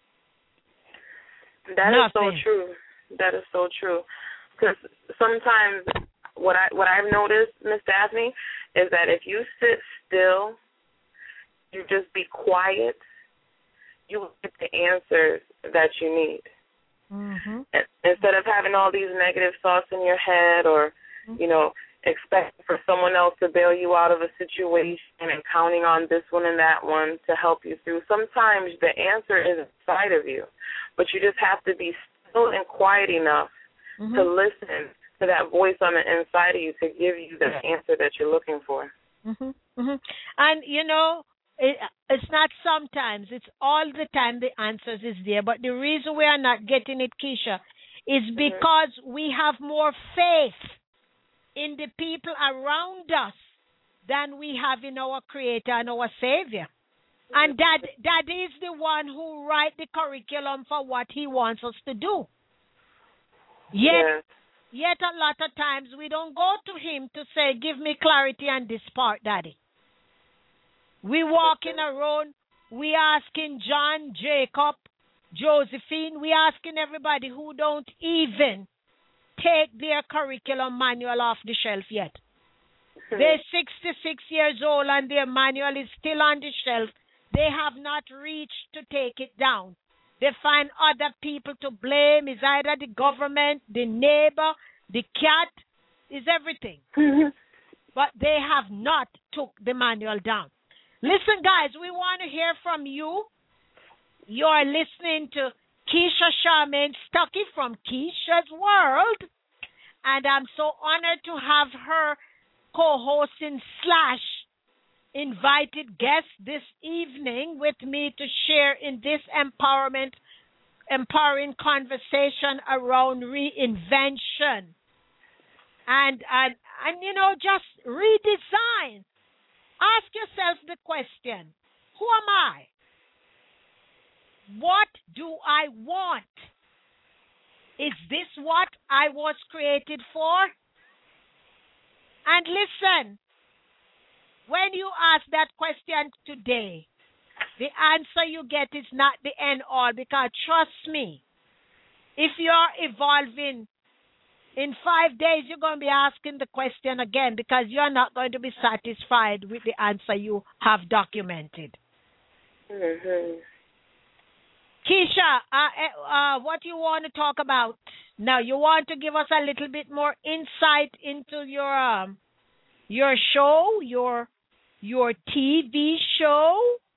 That is so true. That is so true. Because sometimes what I've noticed, Miss Daphne, is that if you sit still, you just be quiet, you will get the answers that you need. Mm-hmm. Instead of having all these negative thoughts in your head or, expecting for someone else to bail you out of a situation and counting on this one and that one to help you through. Sometimes the answer is inside of you, but you just have to be still and quiet enough to listen to that voice on the inside of you to give you the answer that you're looking for. Mm-hmm. Mm-hmm. And, it's not sometimes. It's all the time the answers is there. But the reason we are not getting it, Keisha, is because we have more faith in the people around us than we have in our Creator and our Savior. And that is the one who writes the curriculum for what He wants us to do. Yet a lot of times we don't go to Him to say, give me clarity on this part, Daddy. We walking around, we asking John, Jacob, Josephine, we asking everybody who don't even take their curriculum manual off the shelf yet. They're 66 years old and their manual is still on the shelf. They have not reached to take it down. They find other people to blame. It's either the government, the neighbor, the cat, is everything. But they have not took the manual down. Listen, guys, we want to hear from you. You're listening to Keisha Charmaine Stuckey from Keisha's World. And I'm so honored to have her co-hosting / invited guest this evening with me to share in this empowering conversation around reinvention. And just redesign. Ask yourself the question, who am I? What do I want? Is this what I was created for? And listen, when you ask that question today, the answer you get is not the end all, because trust me, if you're evolving in 5 days, you're going to be asking the question again because you're not going to be satisfied with the answer you have documented. Mhm. Keisha, what you want to talk about now? You want to give us a little bit more insight into your show, your TV show?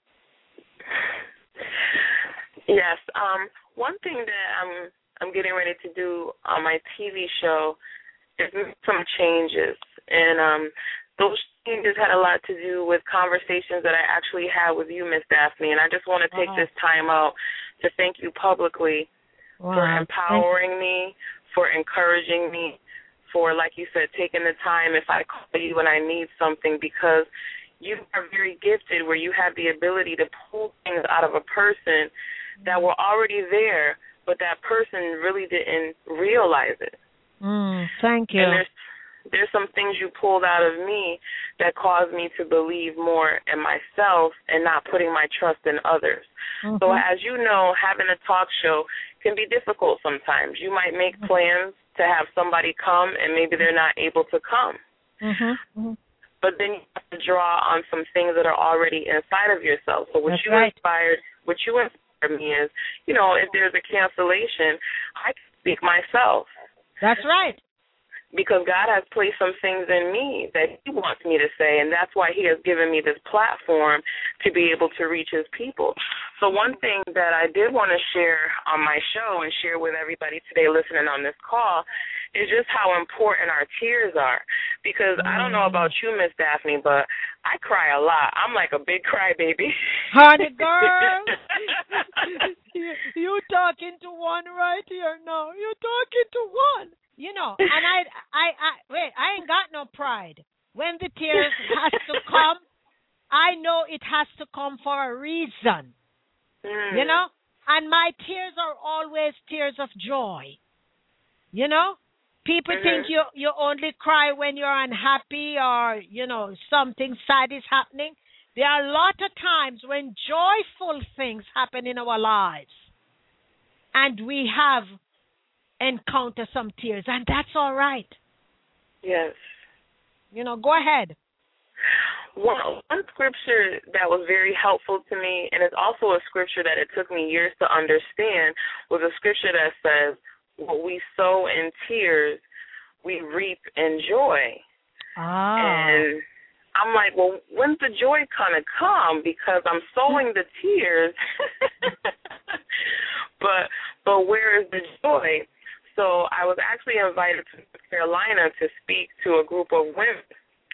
Yes. One thing that I'm getting ready to do on my TV show is make some changes, and those changes had a lot to do with conversations that I actually had with you, Miss Daphne, and I just want to take this time out to thank you publicly for empowering me, for encouraging me, for, like you said, taking the time if I call you and I need something, because you are very gifted where you have the ability to pull things out of a person that were already there, but that person really didn't realize it. Thank you. And there's some things you pulled out of me that caused me to believe more in myself and not putting my trust in others. So as you know, having a talk show can be difficult sometimes. You might make plans to have somebody come and maybe they're not able to come. But then you have to draw on some things that are already inside of yourself. So what you inspired me is, you know, if there's a cancellation, I can speak myself. That's right. Because God has placed some things in me that He wants me to say, and that's why He has given me this platform to be able to reach His people. So one thing that I did want to share on my show and share with everybody today listening on this call is just how important our tears are. Because I don't know about you, Miss Daphne, but I cry a lot. I'm like a big crybaby. Honey girl, you talking to one right here now. You're talking to one. You know, and I ain't got no pride. When the tears has to come, I know it has to come for a reason. You know, and my tears are always tears of joy. You know, people think you only cry when you're unhappy or, you know, something sad is happening. There are a lot of times when joyful things happen in our lives, and we have encounter some tears, and that's all right. Yes. You know, go ahead. One scripture that was very helpful to me, and it's also a scripture that it took me years to understand, was a scripture that says, what we sow in tears, we reap in joy. And I'm like, well, when's the joy kind of come? Because I'm sowing the tears, but where is the joy? So I was actually invited to North Carolina to speak to a group of women.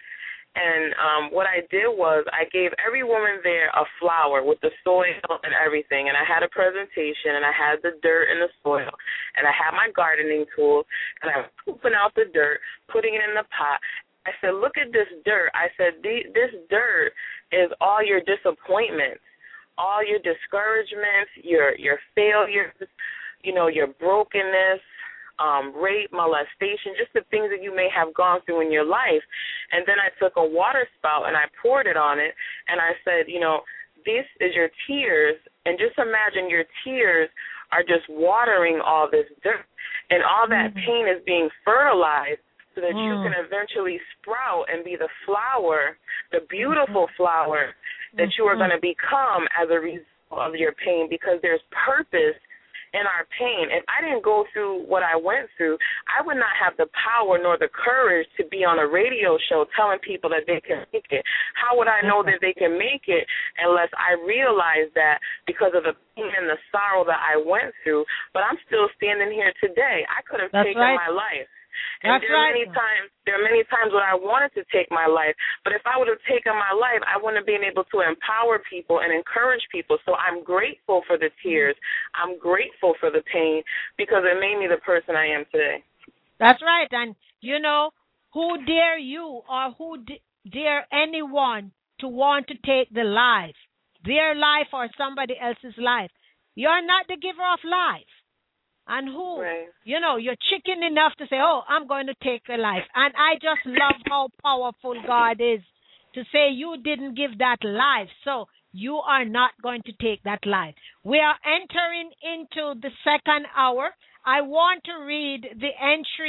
And what I did was I gave every woman there a flower with the soil and everything. And I had a presentation, and I had the dirt and the soil. And I had my gardening tools, and I was scooping out the dirt, putting it in the pot. I said, look at this dirt. I said, this dirt is all your disappointments, all your discouragements, your failures, you know, your brokenness, rape, molestation, just the things that you may have gone through in your life. And then I took a water spout and I poured it on it, and I said, you know, this is your tears, and just imagine your tears are just watering all this dirt, and all that pain is being fertilized so that you can eventually sprout and be the flower, the beautiful flower that you are going to become as a result of your pain, because there's purpose in our pain. If I didn't go through what I went through, I would not have the power nor the courage to be on a radio show telling people that they can make it. How would I know that they can make it unless I realized that because of the pain and the sorrow that I went through? But I'm still standing here today. I could have taken my life. And there are many times when I wanted to take my life, but if I would have taken my life, I wouldn't have been able to empower people and encourage people. So I'm grateful for the tears. I'm grateful for the pain, because it made me the person I am today. That's right. And, you know, who dare you or who dare anyone to want to take the life, their life or somebody else's life? You're not the giver of life. And who, you know, you're chicken enough to say, oh, I'm going to take a life. And I just love how powerful God is to say you didn't give that life, so you are not going to take that life. We are entering into the second hour. I want to read the entry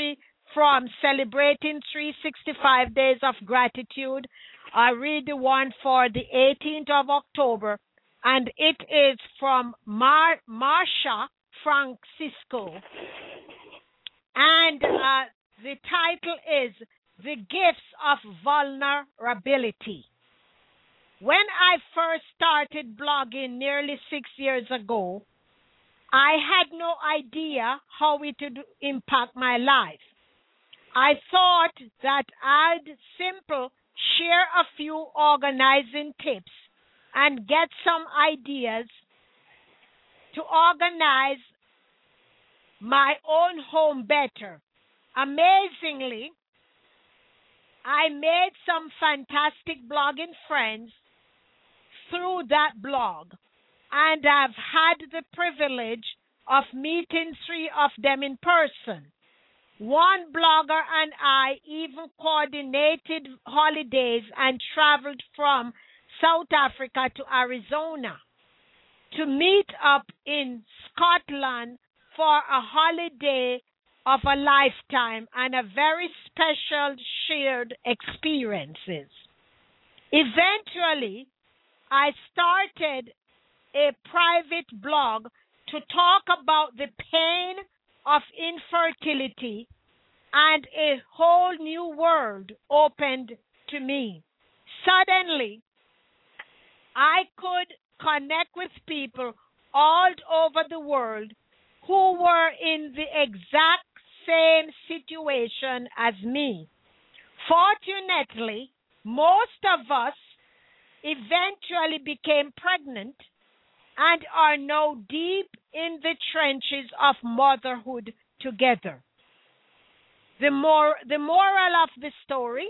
from Celebrating 365 Days of Gratitude. I read the one for the 18th of October, and it is from Marsha Francisco. And the title is The Gifts of Vulnerability. When I first started blogging nearly 6 years ago, I had no idea how it would impact my life. I thought that I'd simply share a few organizing tips and get some ideas to organize my own home better. Amazingly, I made some fantastic blogging friends through that blog, and I've had the privilege of meeting 3 of them in person. One blogger and I even coordinated holidays and traveled from South Africa to Arizona to meet up in Scotland for a holiday of a lifetime and a very special shared experiences. Eventually, I started a private blog to talk about the pain of infertility, and a whole new world opened to me. Suddenly, I could connect with people all over the world who were in the exact same situation as me. Fortunately, most of us eventually became pregnant and are now deep in the trenches of motherhood together. The moral of the story,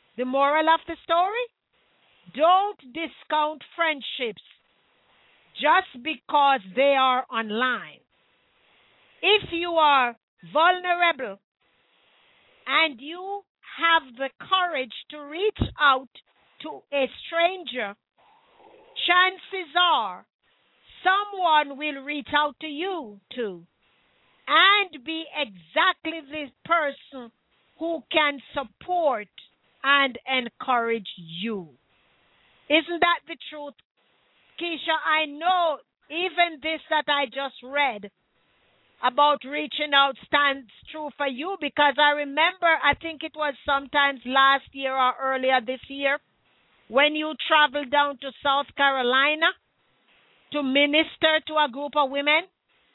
don't discount friendships just because they are online. If you are vulnerable and you have the courage to reach out to a stranger, chances are someone will reach out to you too and be exactly the person who can support and encourage you. Isn't that the truth, Keisha? I know even this that I just read about reaching out stands true for you, because I remember, I think it was sometimes last year or earlier this year, when you traveled down to South Carolina to minister to a group of women.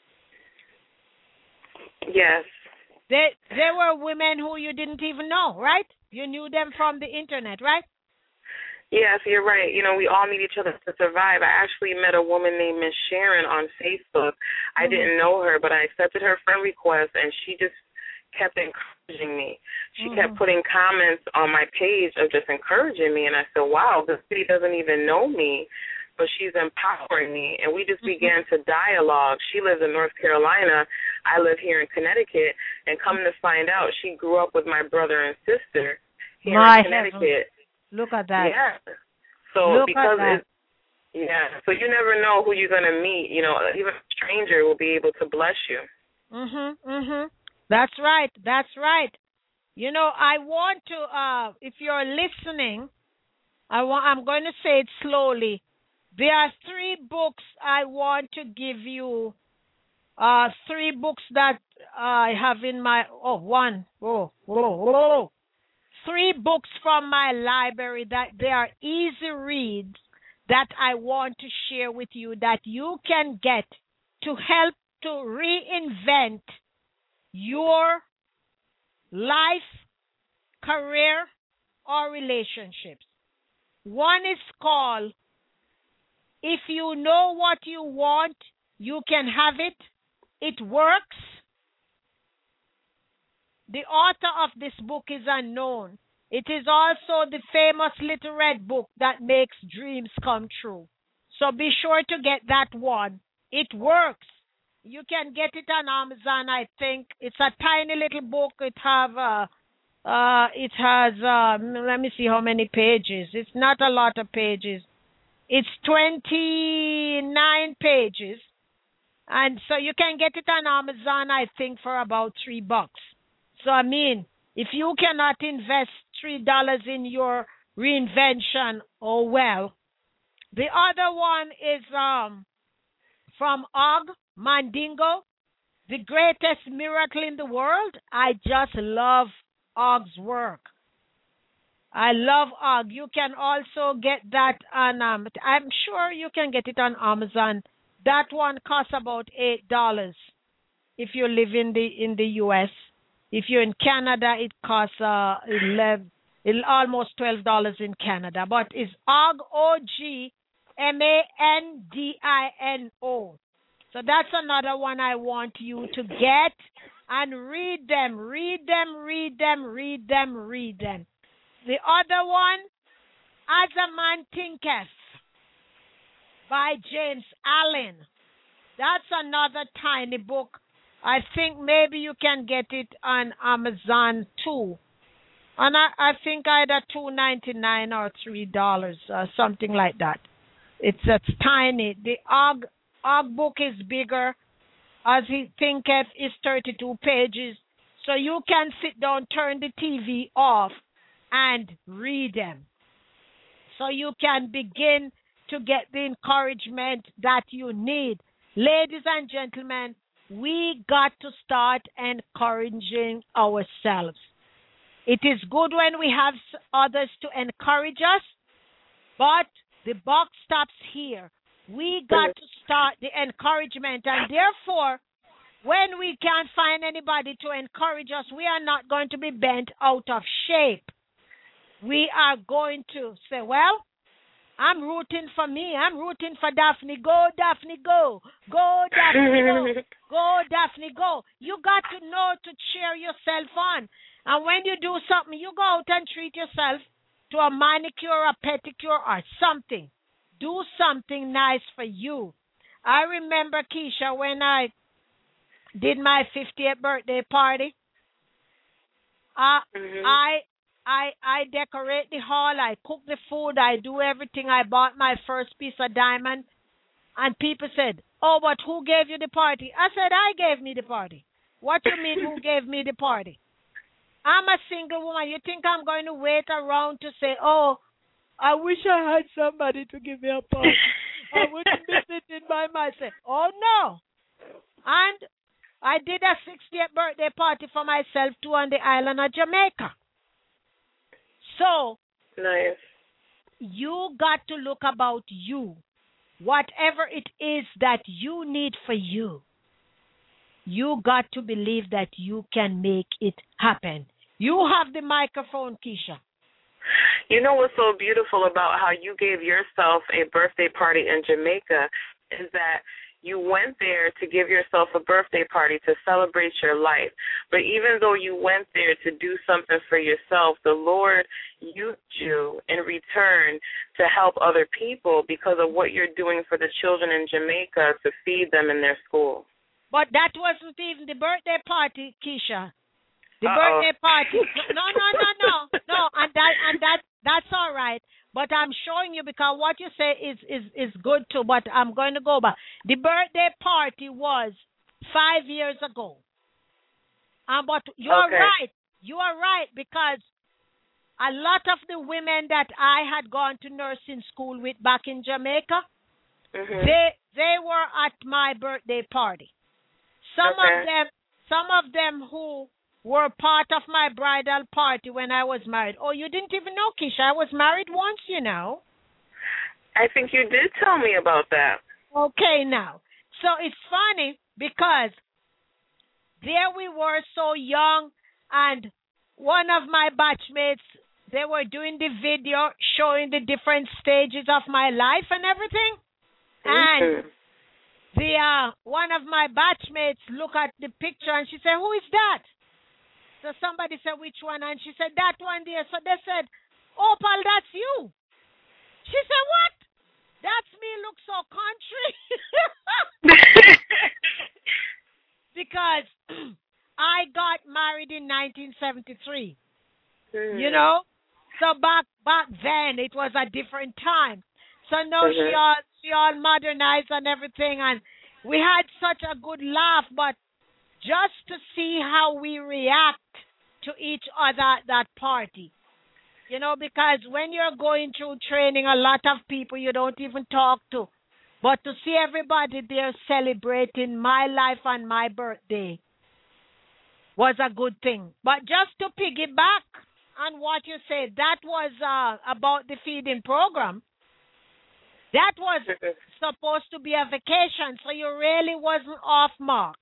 Yes. There were women who you didn't even know, right? You knew them from the internet, right? Yes, you're right. You know, we all need each other to survive. I actually met a woman named Miss Sharon on Facebook. I didn't know her, but I accepted her friend request, and she just kept encouraging me. She kept putting comments on my page of just encouraging me, and I said, wow, this lady doesn't even know me, but she's empowering me. And we just began to dialogue. She lives in North Carolina. I live here in Connecticut, and come to find out, she grew up with my brother and sister here in Connecticut. Look at that. Yeah. So so you never know who you're going to meet. You know, even a stranger will be able to bless you. That's right. You know, I want to, if you're listening, I'm going to say it slowly. There are 3 books I want to give you. 3 books that I have in my, 3 books from my library that they are easy reads that I want to share with you, that you can get to help to reinvent your life, career, or relationships. One is called If You Know What You Want, You Can Have It. It Works. The author of this book is unknown. It is also the famous Little Red Book that makes dreams come true. So be sure to get that one. It works. You can get it on Amazon, I think. It's a tiny little book. It has, let me see how many pages. It's not a lot of pages. It's 29 pages. And so you can get it on Amazon, I think, for about $3. So, I mean, If you cannot invest $3 in your reinvention, oh well. The other one is from Og Mandingo, the greatest miracle in the world. I just love Og's work. I love Og. You can also get that on. I'm sure you can get it on Amazon. That one costs about $8 if you live in the U.S. If you're in Canada, it costs almost $12 in Canada. But it's Og, OGMANDINO. So that's another one I want you to get and read them. Read them, read them, read them, read them. The other one, As a Man Thinketh by James Allen. That's another tiny book. I think maybe you can get it on Amazon too. And I think either $2.99 or $3, something like that. It's tiny. The Og book is bigger. As He Thinketh is 32 pages. So you can sit down, turn the TV off, and read them. So you can begin to get the encouragement that you need. Ladies and gentlemen, we got to start encouraging ourselves. It is good when we have others to encourage us, but the buck stops here. We got to start the encouragement, and therefore, when we can't find anybody to encourage us, we are not going to be bent out of shape. We are going to say, well, I'm rooting for me. I'm rooting for Daphne. Go, Daphne, go. Go, Daphne, go. Go, Daphne, go. You got to know to cheer yourself on. And when you do something, you go out and treat yourself to a manicure, a pedicure, or something. Do something nice for you. I remember, Keisha, when I did my 50th birthday party, I decorate the hall, I cook the food, I do everything. I bought my first piece of diamond. And people said, oh, but who gave you the party? I said, I gave me the party. What you mean, who gave me the party? I'm a single woman. You think I'm going to wait around to say, oh, I wish I had somebody to give me a party. I wouldn't be sitting by myself. Oh, no. And I did a 60th birthday party for myself, too, on the island of Jamaica. So, nice. You got to look about you. Whatever it is that you need for you, you got to believe that you can make it happen. You have the microphone, Keisha. You know what's so beautiful about how you gave yourself a birthday party in Jamaica is that you went there to give yourself a birthday party to celebrate your life. But even though you went there to do something for yourself, the Lord used you in return to help other people because of what you're doing for the children in Jamaica to feed them in their school. But that wasn't even the birthday party, Keisha. The birthday party. No, and that's all right. But I'm showing you because what you say is good too. But I'm going to go back. The birthday party was 5 years ago. But you're right. You are right because a lot of the women that I had gone to nursing school with back in Jamaica, they were at my birthday party. Some of them who were part of my bridal party when I was married. Oh, you didn't even know, Keisha. I was married once, you know. I think you did tell me about that. Okay, now. So it's funny because there we were so young, and one of my batchmates, they were doing the video showing the different stages of my life and everything. And one of my batchmates looked at the picture and she said, who is that? So somebody said, which one? And she said, that one there. So they said, Opal, that's you. She said, what? That's me, look so country. Because I got married in 1973. You know? So back then, it was a different time. So no, she all modernized and everything. And we had such a good laugh, but just to see how we react to each other at that party. You know, because when you're going through training, a lot of people you don't even talk to. But to see everybody there celebrating my life and my birthday was a good thing. But just to piggyback on what you said, that was about the feeding program. That was supposed to be a vacation, so you really wasn't off mark.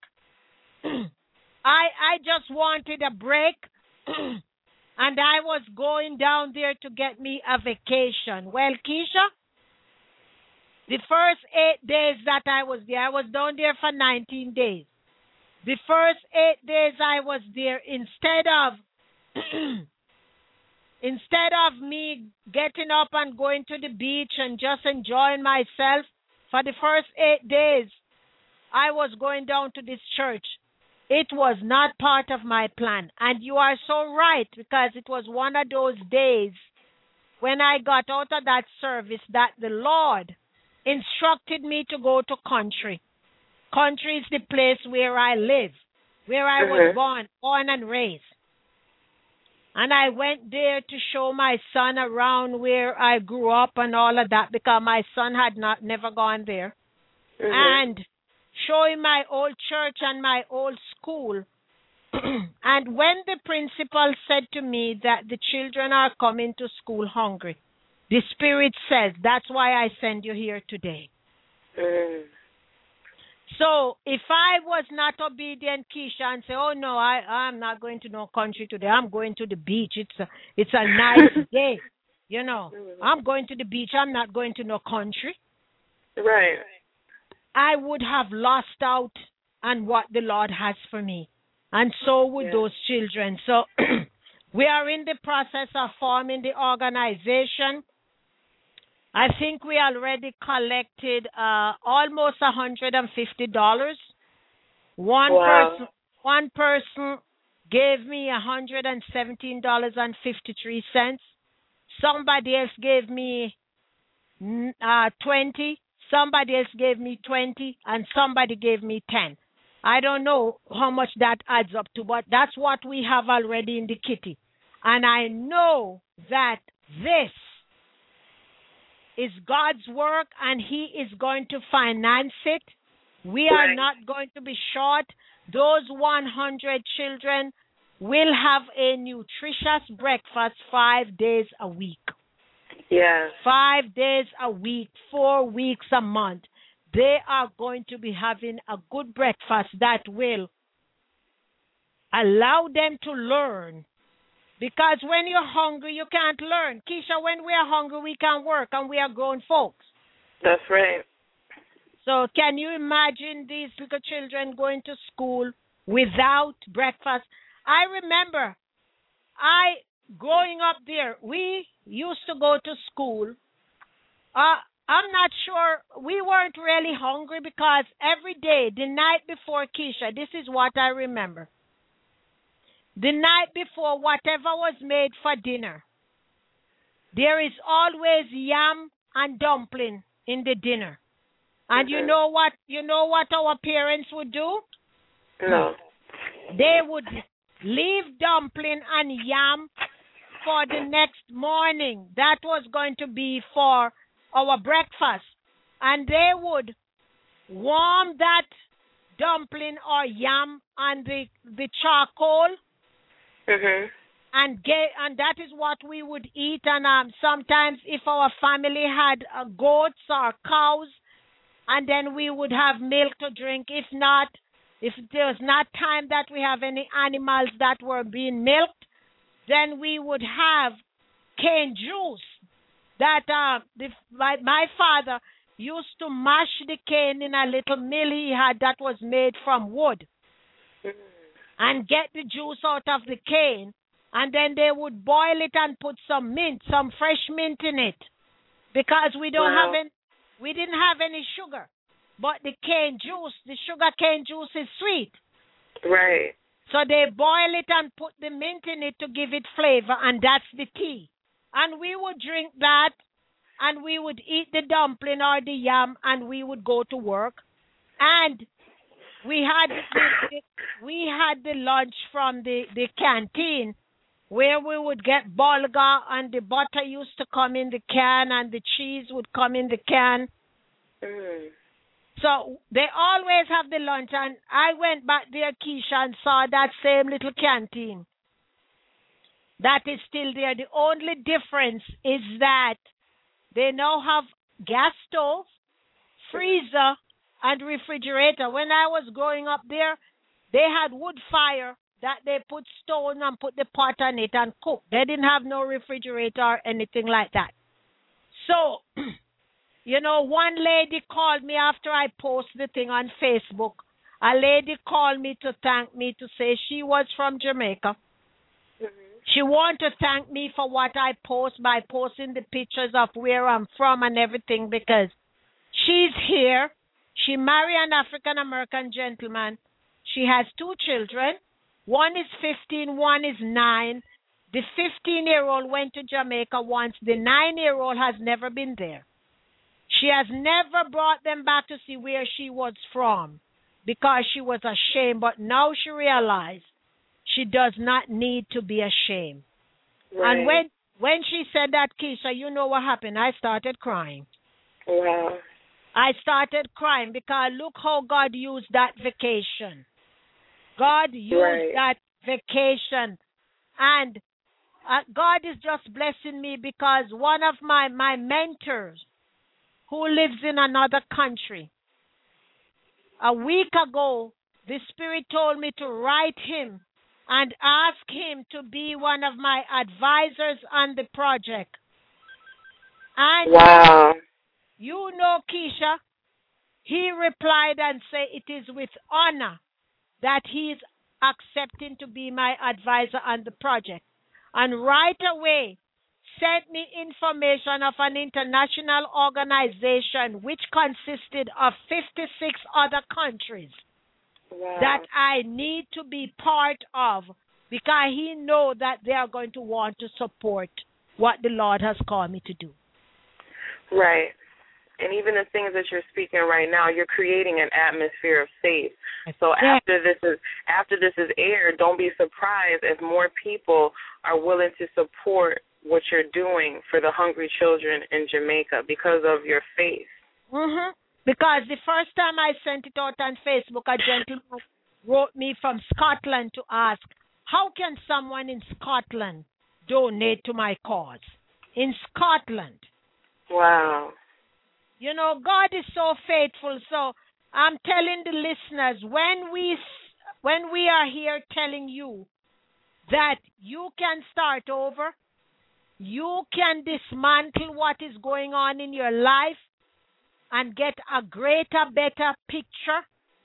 I just wanted a break, and I was going down there to get me a vacation. Well, Keisha, the first 8 days that I was there, I was down there for 19 days. The first 8 days I was there, instead of me getting up and going to the beach and just enjoying myself, for the first 8 days, I was going down to this church. It was not part of my plan. And you are so right, because it was one of those days when I got out of that service that the Lord instructed me to go to country. Country is the place where I live, where I was born and raised. And I went there to show my son around where I grew up and all of that, because my son had never gone there. And showing my old church and my old school. And when the principal said to me that the children are coming to school hungry, the Spirit says, that's why I send you here today. So if I was not obedient, Keisha, and say, oh, no, I'm not going to no country today. I'm going to the beach. It's a nice day. You know, I'm going to the beach. I'm not going to no country. Right. I would have lost out on what the Lord has for me. And so would those children. So we are in the process of forming the organization. I think we already collected almost $150. One person gave me $117.53. Somebody else gave me 20. Somebody else gave me 20, and somebody gave me 10. I don't know how much that adds up to, but that's what we have already in the kitty. And I know that this is God's work, and He is going to finance it. We are not going to be short. Those 100 children will have a nutritious breakfast 5 days a week. Yes. 5 days a week, 4 weeks a month. They are going to be having a good breakfast that will allow them to learn. Because when you're hungry, you can't learn. Keisha, when we are hungry, we can't work, and we are grown folks. That's right. So can you imagine these little children going to school without breakfast? I remember growing up there, we used to go to school. I'm not sure, we weren't really hungry because every day, the night before, Keisha, this is what I remember. The night before, whatever was made for dinner, there is always yam and dumpling in the dinner. And you know what our parents would do? No. They would leave dumpling and yam for the next morning. That was going to be for our breakfast. And they would warm that dumpling or yam on the charcoal. And that is what we would eat. And sometimes if our family had goats or cows, and then we would have milk to drink. If there's not time that we have any animals that were being milked, then we would have cane juice. That my father used to mash the cane in a little mill he had that was made from wood, and get the juice out of the cane, and then they would boil it and put some fresh mint in it, because we didn't have any sugar. But the sugar cane juice is sweet. Right. So they boil it and put the mint in it to give it flavor, and that's the tea. And we would drink that, and we would eat the dumpling or the yam, and we would go to work. And we had the lunch from the canteen where we would get bulgur and the butter used to come in the can and the cheese would come in the can. Mm. So they always have the lunch, and I went back there, Keisha, and saw that same little canteen. That is still there. The only difference is that they now have gas stove, freezer, and refrigerator. When I was growing up there, they had wood fire that they put stone and put the pot on it and cook. They didn't have no refrigerator or anything like that. So, one lady called me after I posted the thing on Facebook. A lady called me to thank me, to say she was from Jamaica. She wanted to thank me for what I post by posting the pictures of where I'm from and everything, because she's here. She married an African-American gentleman. She has 2 children. One is 15, one is 9. The 15-year-old went to Jamaica once. The 9-year-old has never been there. She has never brought them back to see where she was from because she was ashamed. But now she realized she does not need to be ashamed. Right. And when she said that, Keisha, you know what happened? I started crying. Wow. I started crying because look how God used that vacation. God used that vacation. And God is just blessing me because one of my mentors who lives in another country, a week ago, the Spirit told me to write him and ask him to be one of my advisors on the project. And wow. You know, Keisha, he replied and said it is with honor that he is accepting to be my advisor on the project. And right away, sent me information of an international organization which consisted of 56 other countries that I need to be part of, because he knows that they are going to want to support what the Lord has called me to do. Right. And even the things that you're speaking right now, you're creating an atmosphere of faith. So after this is aired, don't be surprised if more people are willing to support what you're doing for the hungry children in Jamaica because of your faith. Mm-hmm. Because the first time I sent it out on Facebook, a gentleman wrote me from Scotland to ask, how can someone in Scotland donate to my cause? In Scotland. Wow. You know, God is so faithful. So I'm telling the listeners, when we are here telling you that you can start over, you can dismantle what is going on in your life and get a greater, better picture.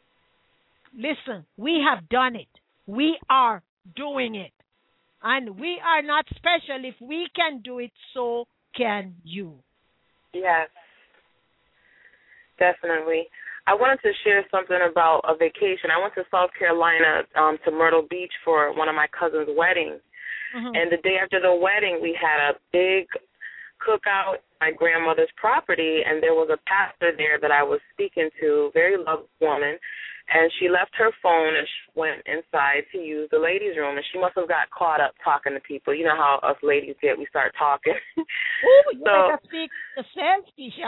Listen, we have done it. We are doing it. And we are not special. If we can do it, so can you. Yes. Definitely. I wanted to share something about a vacation. I went to South Carolina to Myrtle Beach for one of my cousin's weddings. Mm-hmm. And the day after the wedding, we had a big cookout at my grandmother's property, and there was a pastor there that I was speaking to, very lovely woman, and she left her phone and she went inside to use the ladies' room, and she must have got caught up talking to people. You know how us ladies get, we start talking. Ooh, you better speak the sense, Keisha.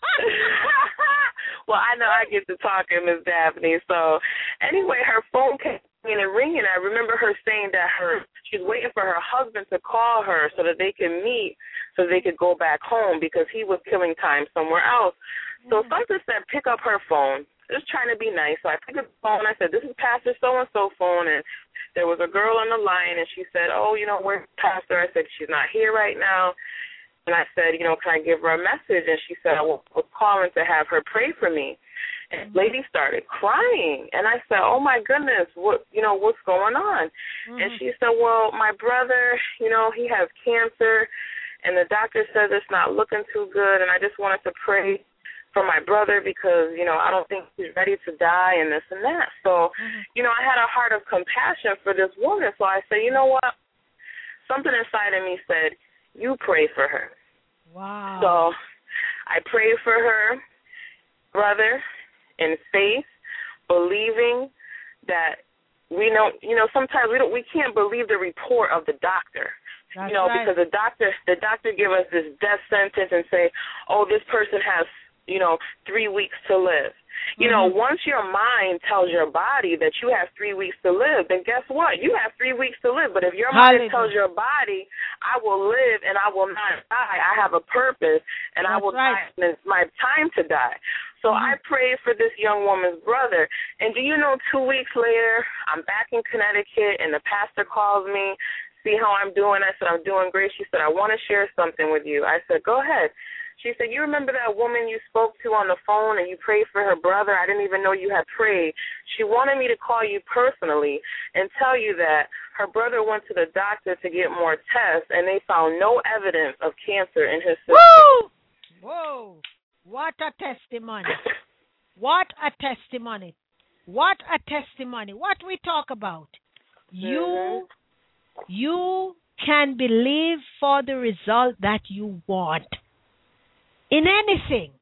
Well, I know I get to talking, Miss Daphne. So anyway, her phone came in and ringing. I remember her saying that she's waiting for her husband to call her so that they can meet, so they could go back home because he was killing time somewhere else. So something said, pick up her phone. Just trying to be nice. So I picked up the phone. I said, this is Pastor so-and-so phone. And there was a girl on the line, and she said, oh, where's Pastor? I said, she's not here right now. And I said, can I give her a message? And she said, I was calling to have her pray for me. And the lady started crying. And I said, oh, my goodness, what's going on? Mm-hmm. And she said, well, my brother, he has cancer, and the doctor says it's not looking too good, and I just wanted to pray for my brother because, I don't think he's ready to die and this and that. So, I had a heart of compassion for this woman. So I said, you know what? Something inside of me said, you pray for her. Wow. So I prayed for her brother in faith, believing that we know, sometimes we can't believe the report of the doctor. That's right. Because the doctor give us this death sentence and say, oh, this person has, 3 weeks to live. Once your mind tells your body that you have 3 weeks to live, then guess what? You have 3 weeks to live. But if your mind tells your body, I will live and I will not die, I have a purpose, and I will die, and it's my time to die. So I prayed for this young woman's brother. And do you know, 2 weeks later, I'm back in Connecticut, and the pastor calls me, see how I'm doing. I said, I'm doing great. She said, I want to share something with you. I said, go ahead. She said, you remember that woman you spoke to on the phone and you prayed for her brother? I didn't even know you had prayed. She wanted me to call you personally and tell you that her brother went to the doctor to get more tests, and they found no evidence of cancer in his system. Woo! Whoa! What a testimony. What a testimony. What a testimony. What we talk about. You can believe for the result that you want. In anything,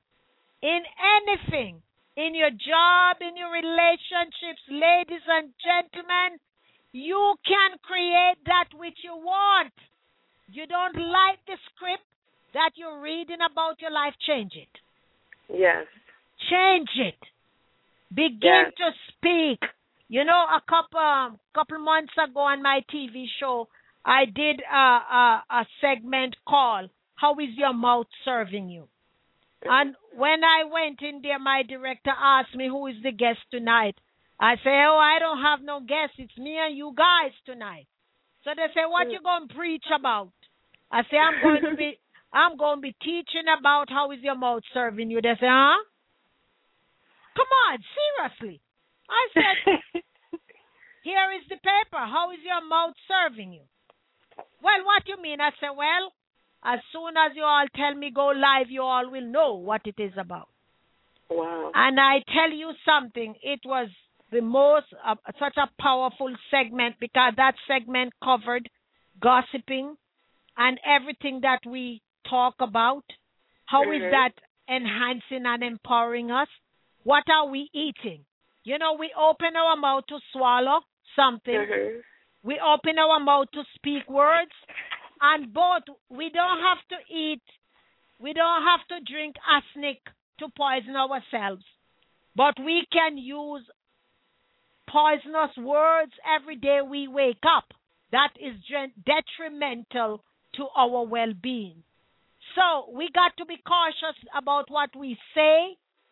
in your job, in your relationships, ladies and gentlemen, you can create that which you want. You don't like the script that you're reading about your life, change it. Yes. Change it. Begin to speak. A couple months ago on my TV show, I did a segment called How Is Your Mouth Serving You? And when I went in there, my director asked me, who is the guest tonight? I say, I don't have no guest. It's me and you guys tonight. So they say, what you going to preach about? I say, I'm going to be teaching about how is your mouth serving you. They say, huh? Come on, seriously. I said, here is the paper. How is your mouth serving you? Well, what do you mean? I said, well, as soon as you all tell me go live, you all will know what it is about. Wow. And I tell you something, it was the most, such a powerful segment, because that segment covered gossiping and everything that we talk about. How is that enhancing and empowering us? What are we eating? We open our mouth to swallow something. We open our mouth to speak words. And both, we don't have to eat, we don't have to drink arsenic to poison ourselves. But we can use poisonous words every day we wake up. That is detrimental to our well-being. So we got to be cautious about what we say.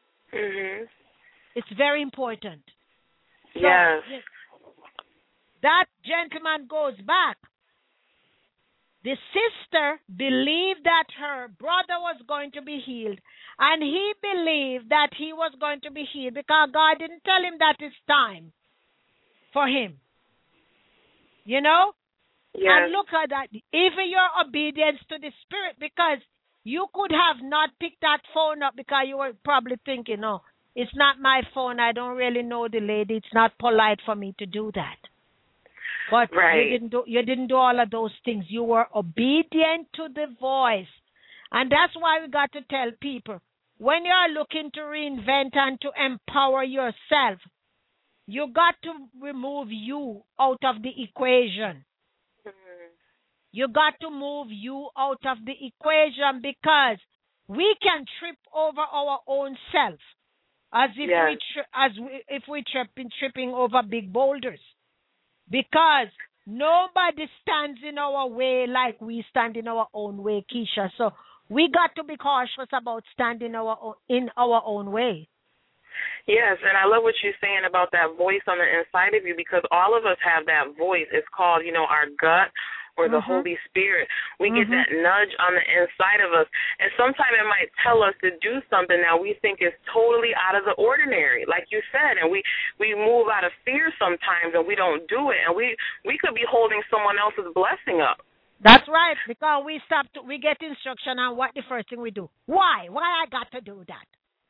It's very important. So, yes. That gentleman goes back. The sister believed that her brother was going to be healed, and he believed that he was going to be healed because God didn't tell him that it's time for him. Yes. And look at that. Even your obedience to the Spirit, because you could have not picked that phone up because you were probably thinking, oh, it's not my phone. I don't really know the lady. It's not polite for me to do that. But you didn't do all of those things. You were obedient to the voice. And that's why we got to tell people, when you are looking to reinvent and to empower yourself, you got to remove you out of the equation. You got to move you out of the equation, because we can trip over our own self as if we're tripping over big boulders. Because nobody stands in our way like we stand in our own way, Keisha. So we got to be cautious about standing in our own way. Yes, and I love what you're saying about that voice on the inside of you, because all of us have that voice. It's called, our gut, or the Holy Spirit. We get that nudge on the inside of us. And sometimes it might tell us to do something that we think is totally out of the ordinary, like you said. And we move out of fear sometimes, and we don't do it. And we could be holding someone else's blessing up. That's right, because we get instruction on what the first thing we do. Why? Why I got to do that?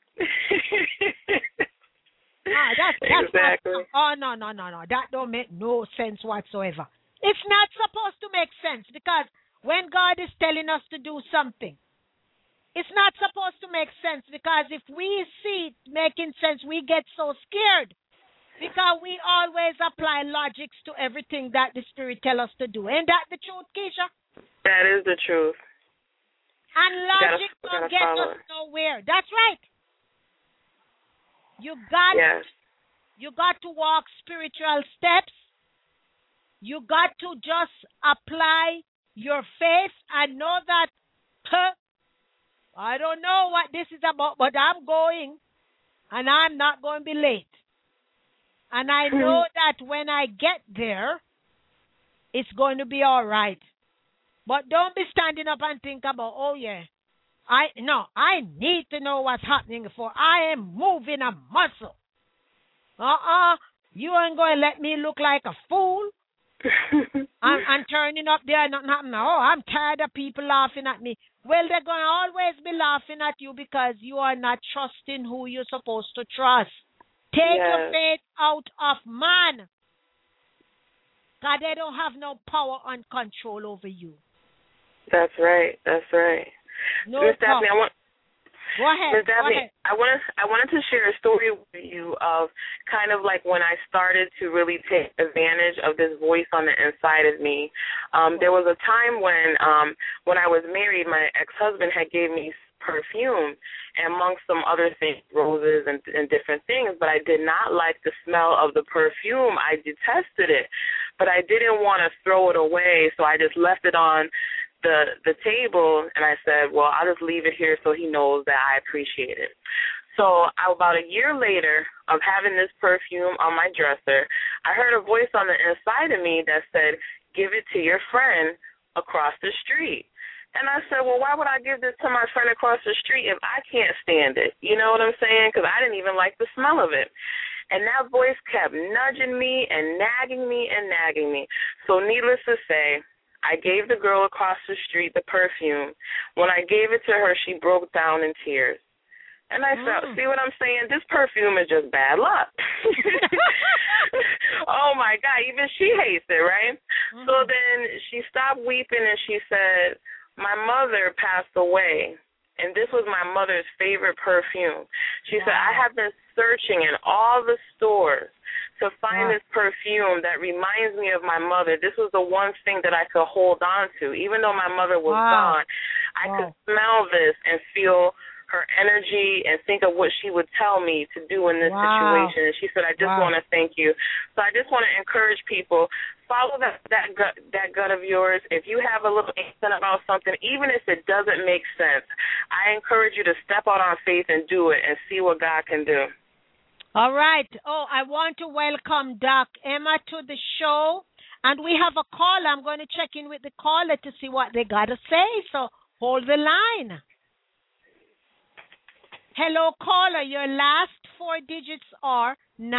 That's exactly. No. That don't make no sense whatsoever. It's not supposed to make sense, because when God is telling us to do something, it's not supposed to make sense, because if we see it making sense, we get so scared Because we always apply logics to everything that the Spirit tells us to do. Ain't that the truth, Keisha? That is the truth. And logic don't get us nowhere. That's right. You got to walk spiritual steps. You got to just apply your faith and know that, I don't know what this is about, but I'm going and I'm not going to be late. And I know that when I get there, it's going to be all right. But don't be standing up and think about, oh, yeah, I need to know what's happening before I am moving a muscle. You ain't going to let me look like a fool. I'm turning up there and nothing happening. Oh, I'm tired of people laughing at me. Well, they're going to always be laughing at you because you are not trusting who you're supposed to trust. Take your faith out of man. God, they don't have no power and control over you. That's right. That's right. No Miss Daphne, Go ahead. Miss Daphne, I wanted to share a story with you of kind of like when I started to really take advantage of this voice on the inside of me. There was a time when I was married, my ex-husband had gave me perfume, and amongst some other things, roses and different things, but I did not like the smell of the perfume. I detested it, but I didn't want to throw it away, so I just left it on the table, and I said, well, I'll just leave it here so he knows that I appreciate it. So about a year later of having this perfume on my dresser, I heard a voice on the inside of me that said, give it to your friend across the street. And I said, well, why would I give this to my friend across the street if I can't stand it? You know what I'm saying? Because I didn't even like the smell of it. And that voice kept nudging me and nagging me and nagging me. So needless to say, I gave the girl across the street the perfume. When I gave it to her, she broke down in tears. And I said, see what I'm saying? This perfume is just bad luck. Oh, my God. Even she hates it, right? So then she stopped weeping and she said, my mother passed away, and this was my mother's favorite perfume. She said, I have been searching in all the stores to find this perfume that reminds me of my mother. This was the one thing that I could hold on to. Even though my mother was gone, I could smell this and feel her energy and think of what she would tell me to do in this situation. And she said, I just want to thank you. So I just want to encourage people, follow that gut of yours. If you have a little instinct about something, even if it doesn't make sense, I encourage you to step out on faith and do it and see what God can do. All right. Oh, I want to welcome Doc Emma to the show. And we have a caller. I'm going to check in with the caller to see what they got to say. So hold the line. Hello, caller. Your last 4 digits are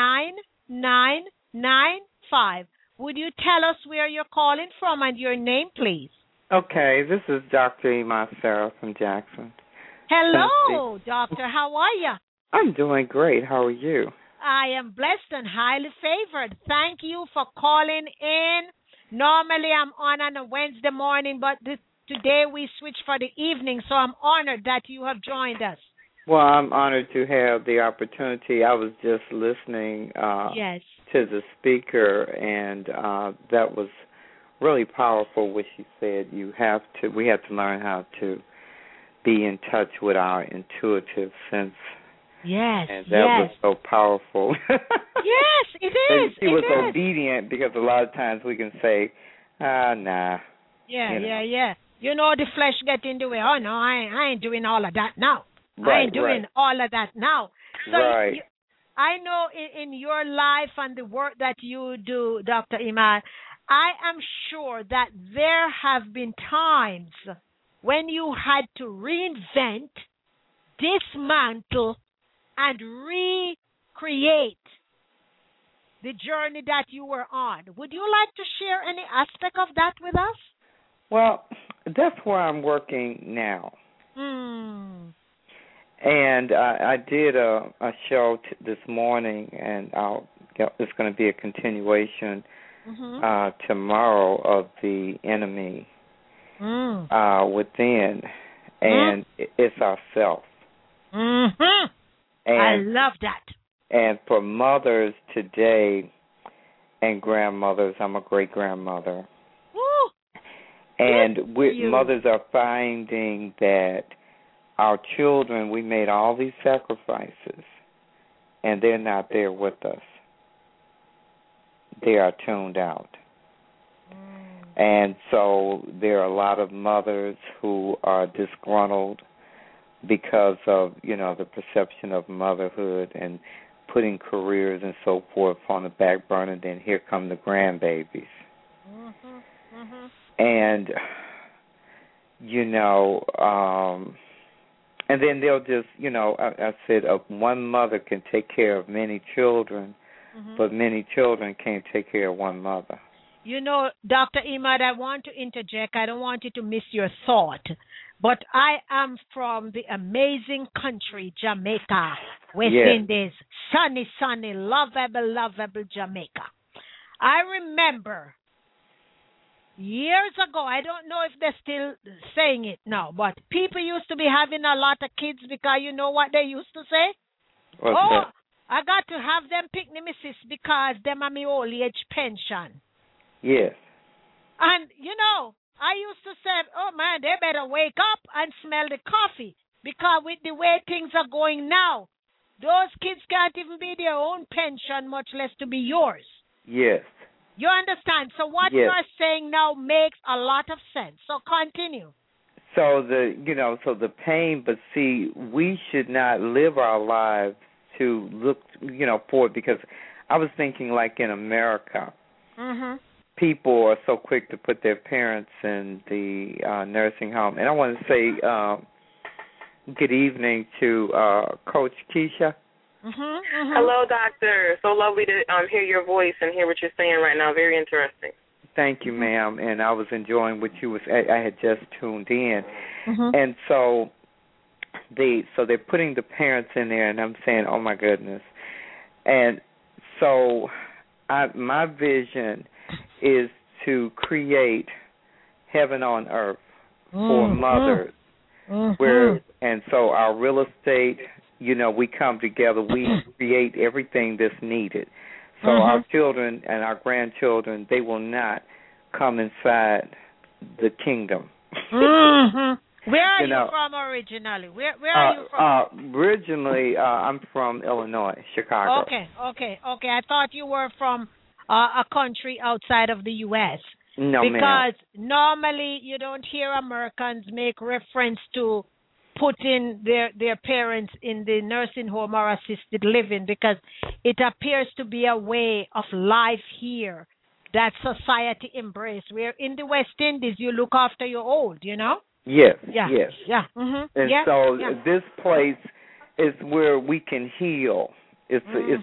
9995. Would you tell us where you're calling from and your name, please? Okay, this is Dr. Iman Sarah from Jackson. Hello, doctor. How are you? I'm doing great. How are you? I am blessed and highly favored. Thank you for calling in. Normally, I'm on a Wednesday morning, but today we switched for the evening, so I'm honored that you have joined us. Well, I'm honored to have the opportunity. I was just listening to the speaker, and that was really powerful what she said. We have to learn how to be in touch with our intuitive sense. Yes, and that was so powerful. Yes, it is. She was obedient, because a lot of times we can say, nah. Yeah. You know, the flesh get in the way. Oh, no, I ain't doing all of that now. I ain't doing all of that now. So I know in your life and the work that you do, Dr. Iman, I am sure that there have been times when you had to reinvent, dismantle, and recreate the journey that you were on. Would you like to share any aspect of that with us? Well, that's where I'm working now. And I did a show this morning, and it's going to be a continuation tomorrow of The Enemy Within, and it's ourself. And I love that. And for mothers today and grandmothers, I'm a great-grandmother. Woo! And mothers are finding that our children, we made all these sacrifices, and they're not there with us. They are tuned out. And so there are a lot of mothers who are disgruntled because of, the perception of motherhood and putting careers and so forth on the back burner. Then here come the grandbabies. And, and then they'll just, I said one mother can take care of many children, but many children can't take care of one mother. Dr. Imad, I want to interject. I don't want you to miss your thought. But I am from the amazing country, Jamaica, West Indies. Sunny, lovable Jamaica. I remember years ago, I don't know if they're still saying it now, but people used to be having a lot of kids because you know what they used to say? What's that? I got to have them pick me missus because them are my old age pension. Yes. And, I used to say, oh, man, they better wake up and smell the coffee because with the way things are going now, those kids can't even be their own pension, much less to be yours. Yes. You understand? So what you are saying now makes a lot of sense. So continue. So the pain, but see, we should not live our lives to look, forward, because I was thinking like in America, people are so quick to put their parents in the nursing home. And I want to say good evening to Coach Keisha. Hello, doctor. So lovely to hear your voice and hear what you're saying right now. Very interesting. Thank you, ma'am. And I was enjoying what you was. I had just tuned in, and so they're putting the parents in there, and I'm saying, oh my goodness. And so my vision is to create heaven on earth for mothers, and so our real estate. We come together, we create everything that's needed. So our children and our grandchildren, they will not come inside the kingdom. Where are you from originally? Where are you from? Originally, I'm from Illinois, Chicago. Okay. I thought you were from a country outside of the U.S. No, because normally you don't hear Americans make reference to putting their parents in the nursing home or assisted living, because it appears to be a way of life here that society embraces. Where in the West Indies, you look after your old, Yes, Yeah. yes. Yeah. And this place is where we can heal. It's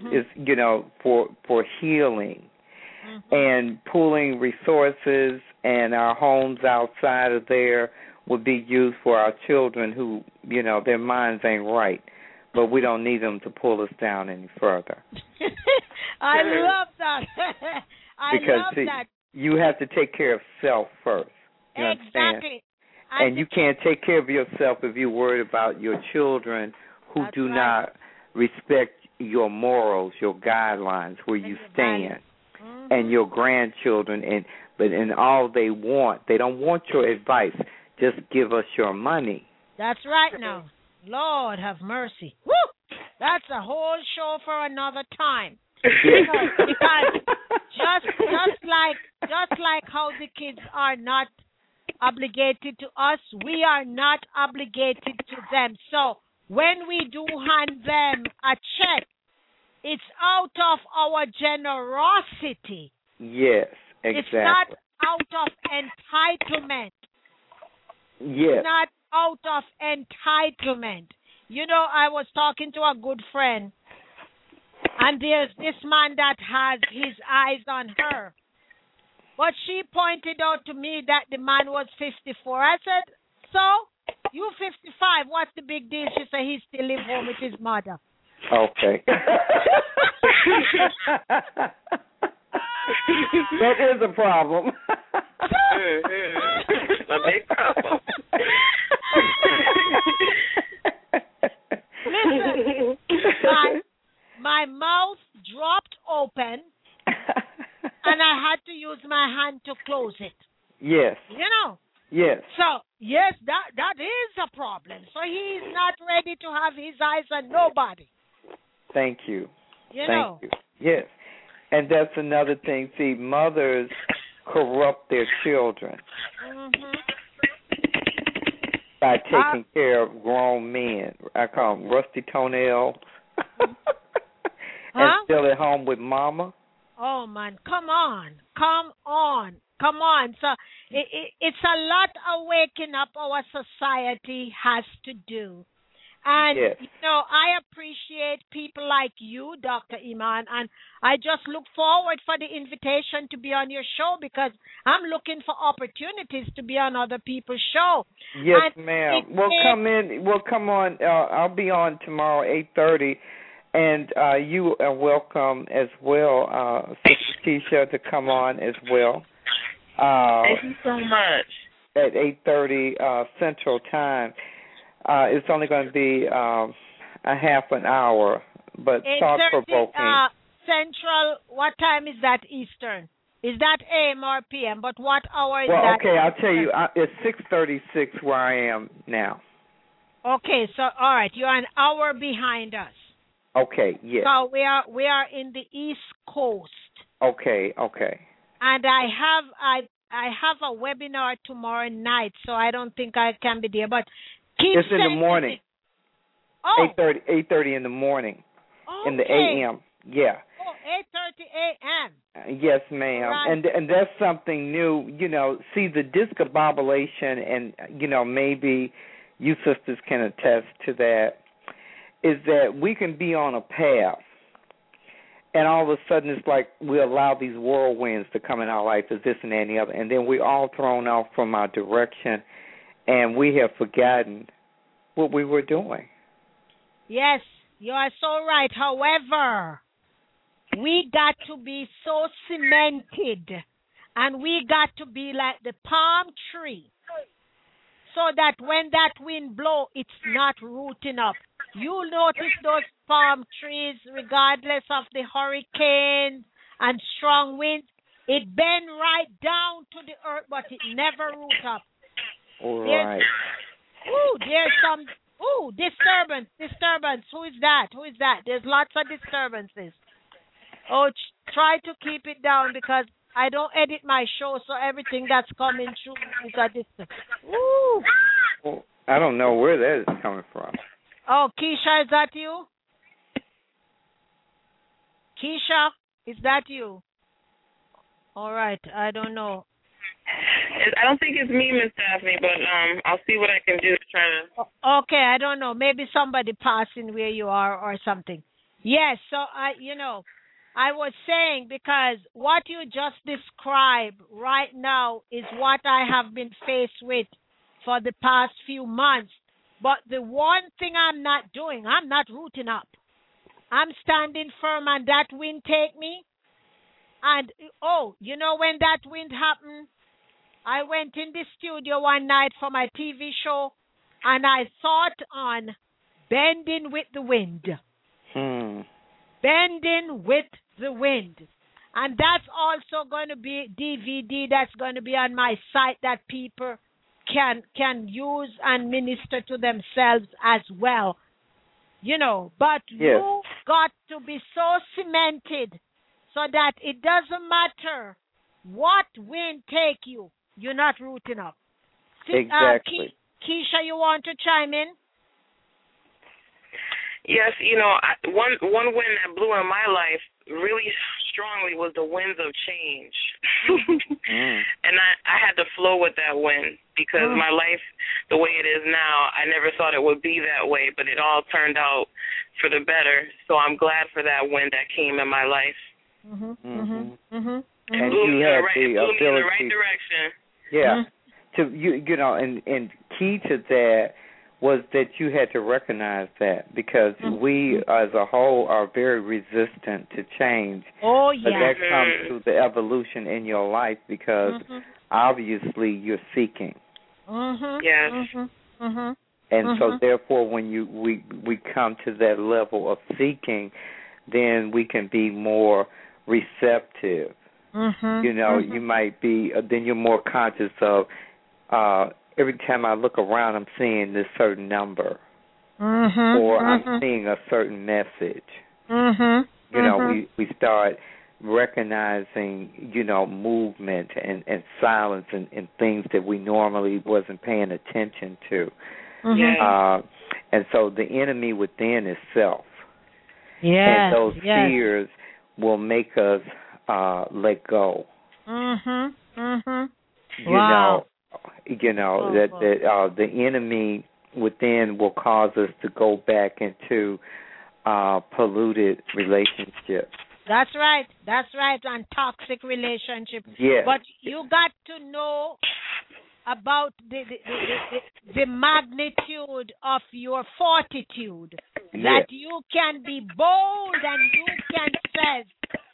for healing and pooling resources, and our homes outside of there would be used for our children who, their minds ain't right, but we don't need them to pull us down any further. I love that. Because you have to take care of self first. You exactly. Understand? And you can't take care of yourself if you're worried about your children who do not respect your morals, your guidelines, where you stand, and your grandchildren, and all they don't want your advice. Just give us your money. That's right now. Lord have mercy. Woo! That's a whole show for another time. Because just like how the kids are not obligated to us, we are not obligated to them. So when we do hand them a check, it's out of our generosity. Yes, exactly. It's not out of entitlement. Yes. Not out of entitlement. I was talking to a good friend, and there's this man that has his eyes on her. But she pointed out to me that the man was 54. I said, so, you 55, what's the big deal? She said he still lives home with his mother. Okay. That is a problem. A big problem. Listen, my close it. Yes. You know? Yes. So, yes, that is a problem. So he's not ready to have his eyes on nobody. Thank you. You Thank know? you. Yes. And that's another thing. See, mothers corrupt their children by taking care of grown men. I call them rusty toenail. And still at home with mama. Oh, man, come on. So it's a lot of waking up our society has to do. And, you know, I appreciate people like you, Dr. Iman, and I just look forward for the invitation to be on your show because I'm looking for opportunities to be on other people's show. Yes, ma'am. We'll come on. I'll be on tomorrow, 8:30. And you are welcome as well, Sister Keisha, to come on as well. Thank you so much. At 8:30 Central Time. It's only going to be a half an hour, but thought-provoking. Central, what time is that Eastern? Is that AM or PM? But what hour is that? Well, okay, I'll tell you. It's 6:36 where I am now. Okay, so, all right, you're an hour behind us. Okay, yes. So we are in the East Coast. Okay. And I have a webinar tomorrow night, so I don't think I can be there. But it's in the morning. 8:30 in the morning. Okay. In the AM. Yeah. 8:30 a.m. Yes, ma'am. Right. And that's something new. You know, see the discombobulation, and you know maybe you sisters can attest to that. Is that we can be on a path, and all of a sudden it's like we allow these whirlwinds to come in our life as this and that and the other, and then we're all thrown off from our direction, and we have forgotten what we were doing. Yes, you are so right. However, we got to be so cemented, and we got to be like the palm tree, so that when that wind blows, it's not rooting up. You'll notice those palm trees, regardless of the hurricane and strong winds, it bend right down to the earth, but it never roots up. All right. There's some disturbance. Who is that? There's lots of disturbances. Try to keep it down because I don't edit my show, so everything that's coming through is a disturbance. Well, I don't know where that is coming from. Oh, Keisha, is that you? Keisha, is that you? All right, I don't know. I don't think it's me, Miss Daphne, but I'll see what I can do to try to... Okay, I don't know. Maybe somebody passing where you are or something. Yes, so I was saying because what you just described right now is what I have been faced with for the past few months. But the one thing I'm not doing, I'm not rooting up. I'm standing firm and that wind take me. And, you know when that wind happened? I went in the studio one night for my TV show and I thought on bending with the wind. Bending with the wind. And that's also going to be DVD that's going to be on my site that people can use and minister to themselves as well. You know, but you got to be so cemented so that it doesn't matter what wind take you, you're not rooting up. Exactly. Keisha, you want to chime in? Yes, you know, one wind that blew in my life really strongly was the winds of change. And I had to flow with that wind because my life, the way it is now, I never thought it would be that way, but it all turned out for the better. So I'm glad for that wind that came in my life. And blew you me had blew me in the right direction. Yeah. To you know, and key to that was that you had to recognize that because we as a whole are very resistant to change. Oh, yeah. But that comes through the evolution in your life because obviously you're seeking. Yes. And so therefore when we come to that level of seeking, then we can be more receptive You know, you might be, then you're more conscious of, every time I look around, I'm seeing this certain number. Or I'm seeing a certain message. You know, we start recognizing, you know, movement and silence and things that we normally wasn't paying attention to. And so the enemy within is self. And those fears will make us let go. You know that the enemy within will cause us to go back into polluted relationships. That's right. And toxic relationships. But you got to know about the magnitude of your fortitude. That you can be bold and you can say,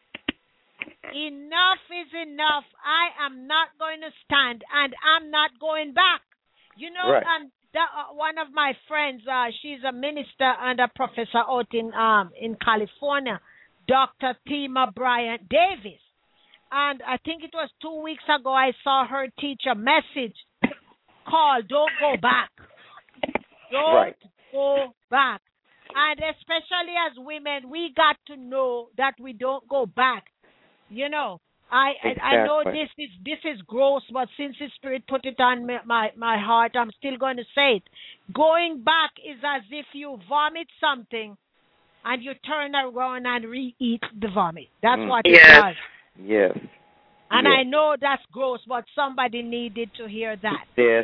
enough is enough. I am not going to stand and I'm not going back. You know, one of my friends, she's a minister and a professor out in California, Dr. Thema Bryant Davis. And I think it was 2 weeks ago I saw her teach a message called Don't Go Back. Don't go back. And especially as women, we got to know that we don't go back. You know, I know this is gross, but since the Spirit put it on my heart, I'm still going to say it. Going back is as if you vomit something and you turn around and re-eat the vomit. That's what it does. Yes. And I know that's gross, but somebody needed to hear that. Yes.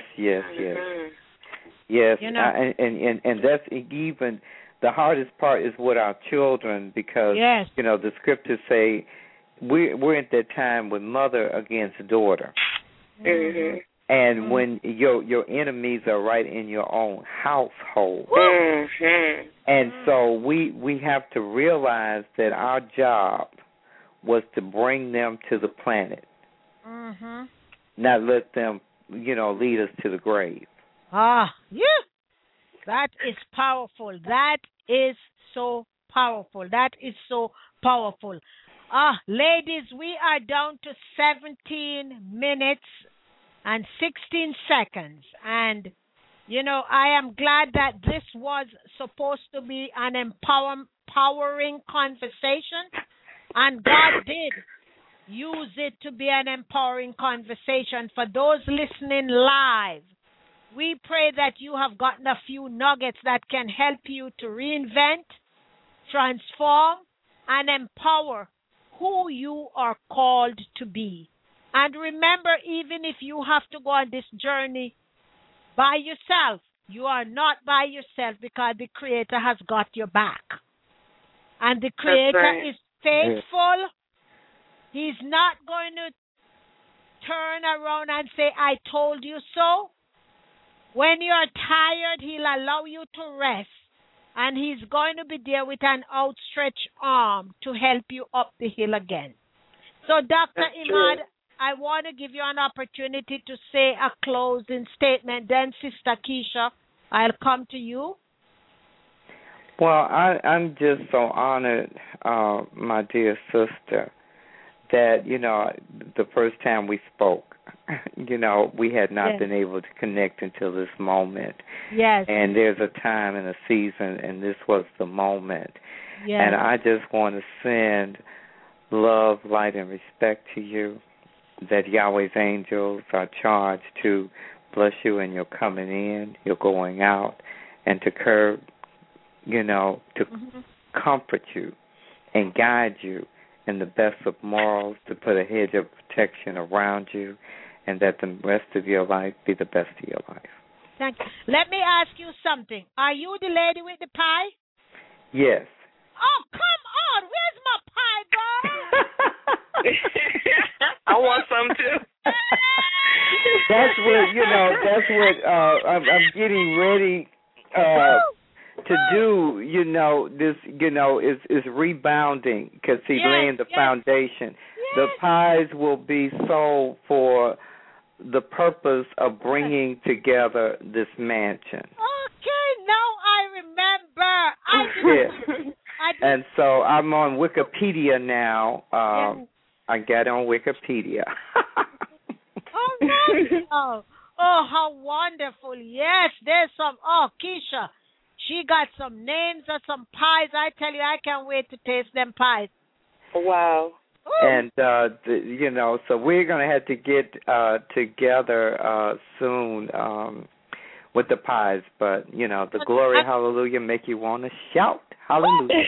You know? And that's even the hardest part is with our children because, you know, the scriptures say we're at that time with mother against daughter. And when your enemies are right in your own household. And so we have to realize that our job was to bring them to the planet. Not let them, you know, lead us to the grave. That is powerful. That is so powerful. Ladies, we are down to 17 minutes and 16 seconds. And, you know, I am glad that this was supposed to be an empowering conversation. And God did use it to be an empowering conversation. For those listening live, we pray that you have gotten a few nuggets that can help you to reinvent, transform, and empower who you are called to be. And remember, even if you have to go on this journey by yourself, you are not by yourself because the Creator has got your back. And the Creator is faithful. He's not going to turn around and say, I told you so. When you're tired, He'll allow you to rest. And He's going to be there with an outstretched arm to help you up the hill again. So, Dr. Imad, I want to give you an opportunity to say a closing statement. Then, Sister Keisha, I'll come to you. Well, I'm just so honored, my dear sister, that, you know, the first time we spoke, you know, we had not been able to connect until this moment. And there's a time and a season, and this was the moment. And I just want to send love, light, and respect to you, that Yahweh's angels are charged to bless you in your coming in, your going out, and to curb, you know, to comfort you and guide you in the best of morals, to put a hedge of protection around you, and that the rest of your life be the best of your life. Thank you. Let me ask you something. Are you the lady with the pie? Yes. Oh, come on. Where's my pie, girl? I want some too. That's what I'm getting ready to do. You know, this, you know, is rebounding because he's laying the foundation. The pies will be sold for the purpose of bringing together this mansion. Okay, now I remember. And so I'm on Wikipedia now. I got on Wikipedia. Oh, how wonderful. Yes, there's some. Oh, Keisha, she got some names of some pies. I tell you, I can't wait to taste them pies. Wow. And, so we're going to have to get together soon with the pies. But, the glory, hallelujah, make you want to shout. Hallelujah.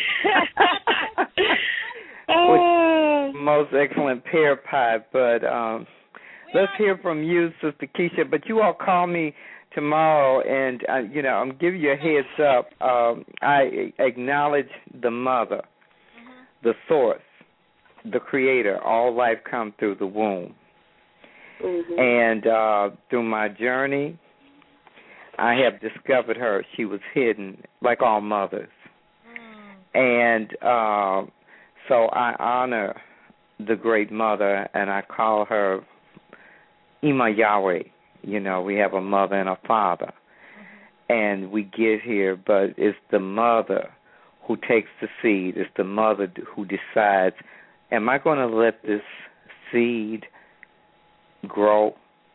With most excellent pear pie. But let's hear from you, Sister Keisha. But you all call me tomorrow, and, I'm giving you a heads up. I acknowledge the mother, the source, the creator. All life comes through the womb. Mm-hmm. And through my journey, I have discovered her. She was hidden, like all mothers. And so I honor the great mother, and I call her Ima Yahweh. We have a mother and a father, and we get here, but it's the mother who takes the seed. It's the mother who decides, am I going to let this seed grow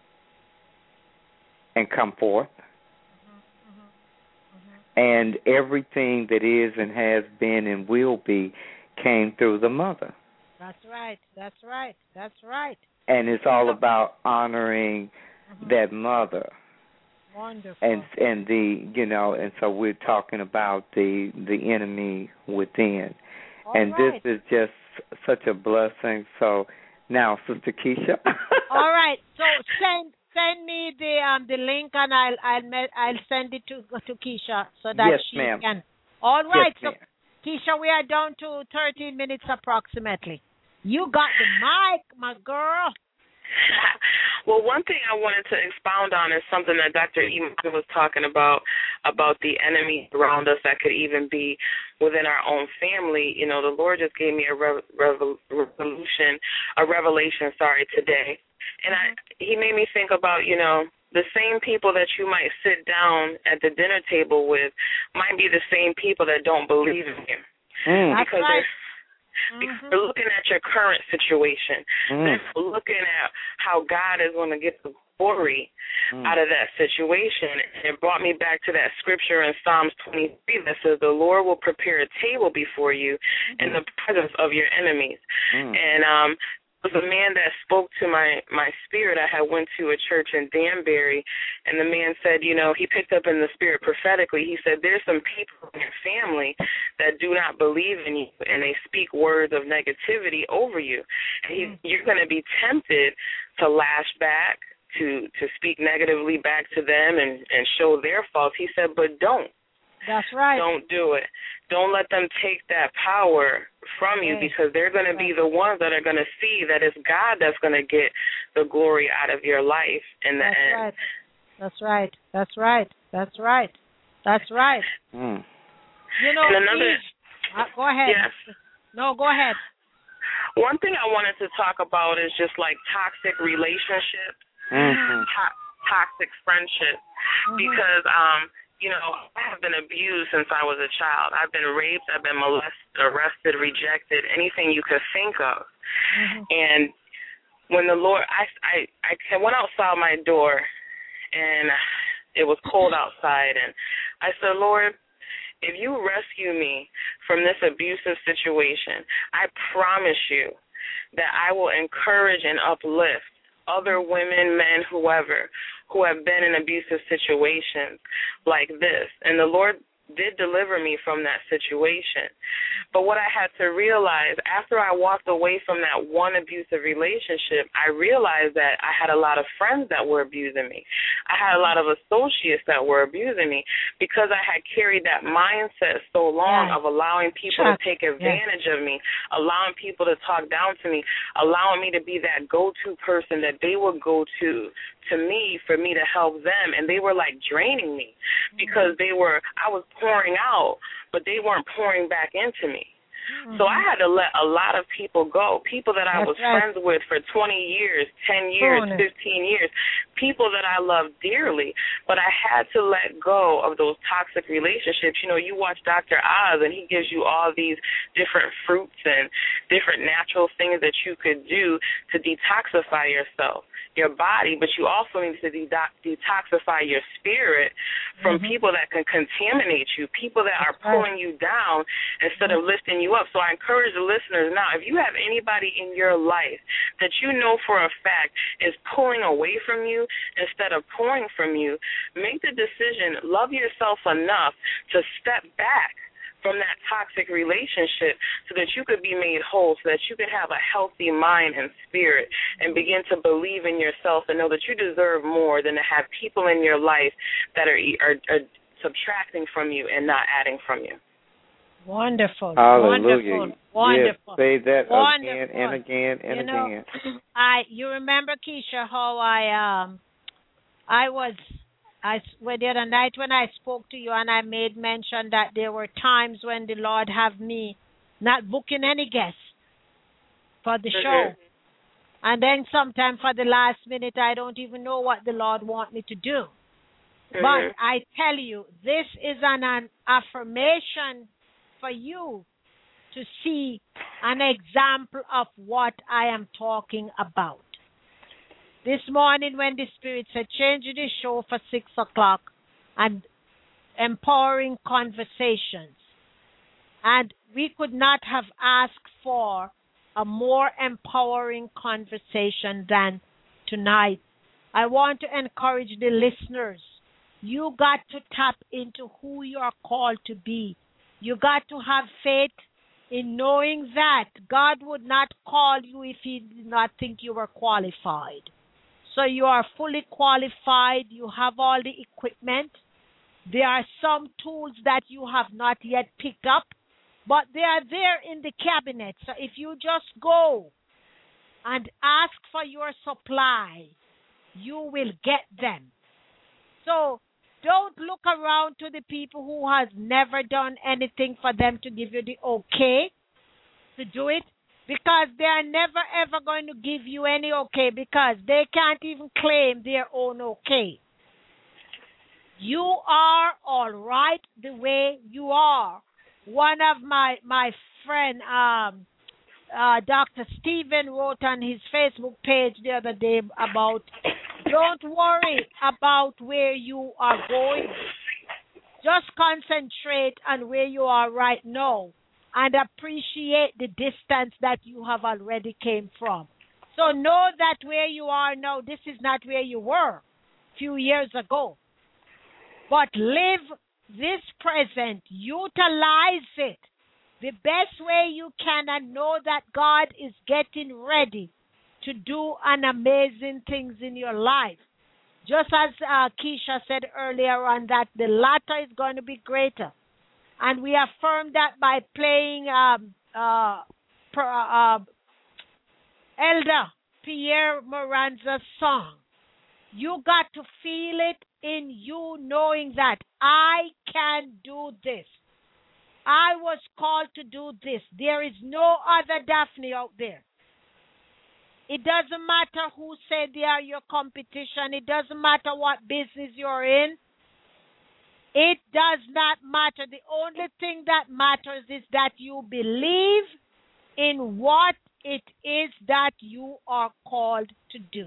and come forth? And everything that is and has been and will be came through the mother. That's right. That's right. That's right. And it's all about honoring that mother. Wonderful. And and so we're talking about the enemy within. All and right. This is just such a blessing. So now, Sister Keisha. All right. So send me the link, and I'll send it to Keisha so that yes, she ma'am. can. All right. Yes, ma'am. So Keisha, we are down to 13 minutes approximately. You got the mic, my girl. Well, one thing I wanted to expound on is something that Dr. Iman was talking about the enemy around us that could even be within our own family. The Lord just gave me a revelation today. And he made me think about, the same people that you might sit down at the dinner table with might be the same people that don't believe in you. That's right. Because they're looking at your current situation. They're looking at how God is going to get the glory out of that situation. And it brought me back to that scripture in Psalms 23 that says, the Lord will prepare a table before you in the presence of your enemies. And it was a man that spoke to my spirit. I had went to a church in Danbury, and the man said, he picked up in the spirit prophetically. He said, there's some people in your family that do not believe in you, and they speak words of negativity over you. And you're going to be tempted to lash back, to speak negatively back to them and show their faults. He said, but don't. That's right. Don't do it. Don't let them take that power from you, because they're going to be the ones that are going to see that it's God that's going to get the glory out of your life in the end. Right. That's right. That's right. That's right. That's right. And another, go ahead. Yes. No, go ahead. One thing I wanted to talk about is just like toxic relationships, toxic friendships, because I have been abused since I was a child. I've been raped, I've been molested, arrested, rejected, anything you could think of. And when the Lord, I went outside my door, and it was cold outside, and I said, Lord, if you rescue me from this abusive situation, I promise you that I will encourage and uplift other women, men, whoever, who have been in abusive situations like this. And the Lord did deliver me from that situation. But what I had to realize, after I walked away from that one abusive relationship, I realized that I had a lot of friends that were abusing me. I had a lot of associates that were abusing me because I had carried that mindset so long of allowing people to take advantage of me, allowing people to talk down to me, allowing me to be that go-to person that they would go to me for me to help them. And they were like draining me because I was pouring out, but they weren't pouring back into me. Mm-hmm. So I had to let a lot of people go, people that I was friends with for 20 years, 10 years, 15 years, people that I love dearly, but I had to let go of those toxic relationships. You know, you watch Dr. Oz, and he gives you all these different fruits and different natural things that you could do to detoxify yourself, your body, but you also need to detoxify your spirit from people that can contaminate you, people that are pulling you down instead of lifting you up. So I encourage the listeners now, if you have anybody in your life that you know for a fact is pulling away from you instead of pouring from you, make the decision, love yourself enough to step back from that toxic relationship so that you could be made whole, so that you could have a healthy mind and spirit and begin to believe in yourself and know that you deserve more than to have people in your life that are subtracting from you and not adding from you. Wonderful. Hallelujah. Wonderful. Yes, say that again and again and again. You remember, Keisha, how the other night when I spoke to you and I made mention that there were times when the Lord have me not booking any guests for the show. And then sometime for the last minute, I don't even know what the Lord want me to do. But I tell you, this is an affirmation for you to see an example of what I am talking about. This morning when the Spirit said, change the show for 6 o'clock and empowering conversations. And we could not have asked for a more empowering conversation than tonight. I want to encourage the listeners. You got to tap into who you are called to be. You got to have faith in knowing that God would not call you if He did not think you were qualified. So you are fully qualified. You have all the equipment. There are some tools that you have not yet picked up, but they are there in the cabinet. So if you just go and ask for your supply, you will get them. So don't look around to the people who has never done anything for them to give you the okay to do it, because they are never ever going to give you any okay, because they can't even claim their own okay. You are all right the way you are. One of my friend, Dr. Stephen, wrote on his Facebook page the other day about, don't worry about where you are going. Just concentrate on where you are right now and appreciate the distance that you have already came from. So know that where you are now, this is not where you were a few years ago. But live this present. Utilize it the best way you can, and know that God is getting ready to do an amazing things in your life. Just as Keisha said earlier on, that the latter is going to be greater. And we affirm that by playing Elder Pierre Moranza's song. You got to feel it in you, knowing that I can do this. I was called to do this. There is no other Daphne out there. It doesn't matter who said they are your competition. It doesn't matter what business you're in. It does not matter. The only thing that matters is that you believe in what it is that you are called to do.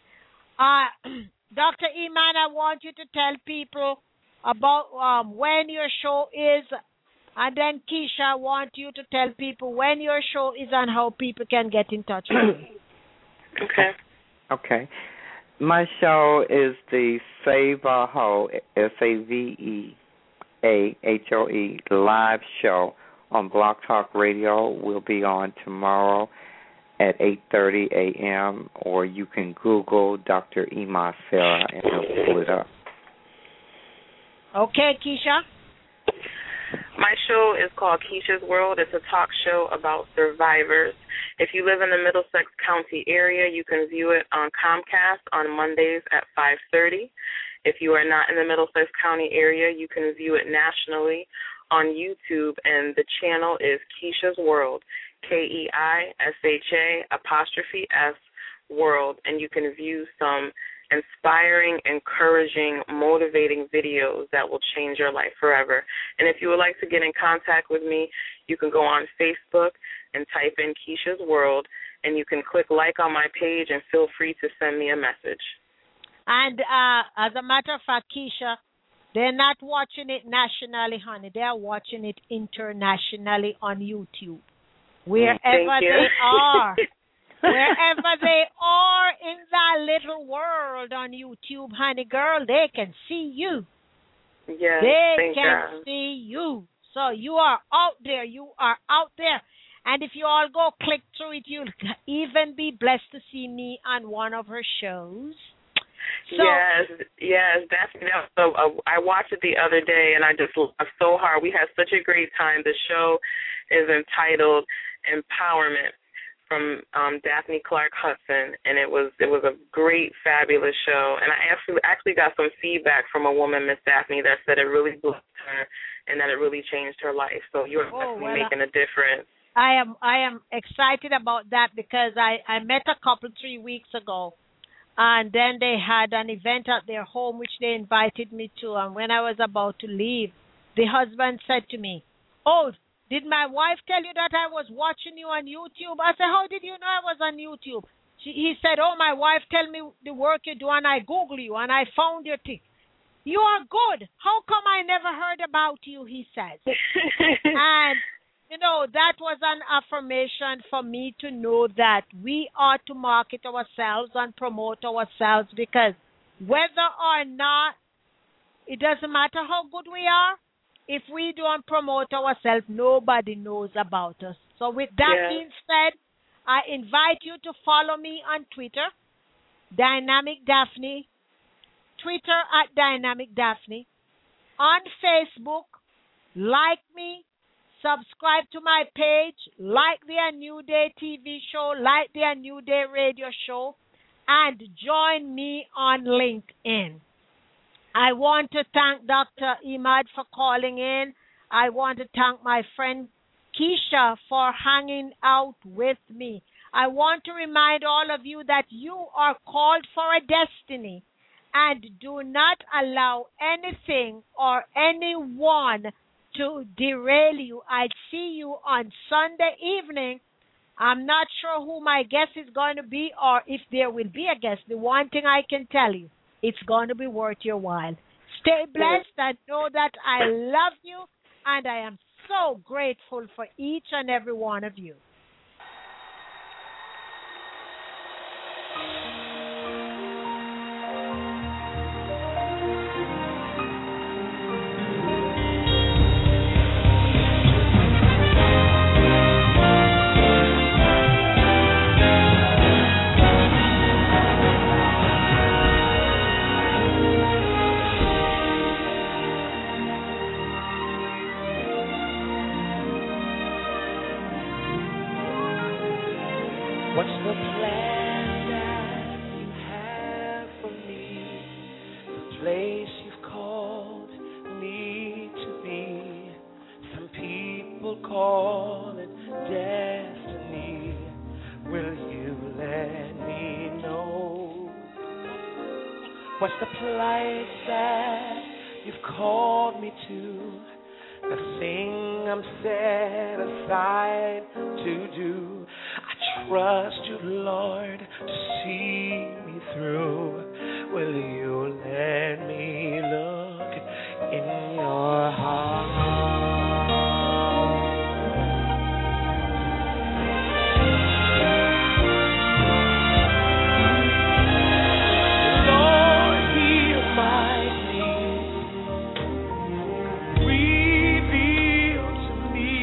Dr. Iman, I want you to tell people about when your show is, and then Keisha, I want you to tell people when your show is and how people can get in touch with you. Okay. My show is the Saveaho, Saveahoe live show on Blog Talk Radio. Will be on tomorrow at 8:30 a.m. or you can Google Dr. Iman Sarah and it'll pull it up. Okay, Keisha. My show is called Keisha's World. It's a talk show about survivors. If you live in the Middlesex County area, you can view it on Comcast on Mondays at 5:30. If you are not in the Middlesex County area, you can view it nationally on YouTube, and the channel is Keisha's World, KEISHA''S World, and you can view some inspiring, encouraging, motivating videos that will change your life forever. And if you would like to get in contact with me, you can go on Facebook and type in Keisha's World, and you can click like on my page and feel free to send me a message. And as a matter of fact, Keisha, they're not watching it nationally, honey. They're watching it internationally on YouTube. Wherever they are. Wherever they are in that little world on YouTube, honey girl, they can see you. Yes, they can see you. So you are out there. You are out there. And if you all go click through it, you'll even be blessed to see me on one of her shows. So, yes, definitely. I watched it the other day, and I just laughed so hard. We had such a great time. The show is entitled Empowerment, from Daphne Clark Hudson, and it was a great, fabulous show. And I actually got some feedback from a woman, Miss Daphne, that said it really blessed her and that it really changed her life. So you're definitely making a difference. I am excited about that because I met a couple 3 weeks ago, and then they had an event at their home which they invited me to. And when I was about to leave, the husband said to me, "Oh, did my wife tell you that I was watching you on YouTube?" I said, "How did you know I was on YouTube?" He said, "Oh, my wife tell me the work you do, and I Google you, and I found your thing. You are good. How come I never heard about you?" he says. And, that was an affirmation for me to know that we ought to market ourselves and promote ourselves, because whether or not, it doesn't matter how good we are, if we don't promote ourselves, nobody knows about us. So with that being said, I invite you to follow me on Twitter, Dynamic Daphne, Twitter at Dynamic Daphne, on Facebook, like me, subscribe to my page, like the A New Day TV show, like the A New Day radio show, and join me on LinkedIn. I want to thank Dr. Imad for calling in. I want to thank my friend Keisha for hanging out with me. I want to remind all of you that you are called for a destiny, and do not allow anything or anyone to derail you. I see you on Sunday evening. I'm not sure who my guest is going to be or if there will be a guest. The one thing I can tell you, it's going to be worth your while. Stay blessed and know that I love you, and I am so grateful for each and every one of you. What's the plan that you have for me? The place you've called me to be. Some people call it destiny. Will you let me know? What's the place that you've called me to? The thing I'm set aside to do. Trust you, Lord, to see me through. Will you let me look in your heart? Lord, hear my plea. Reveal to me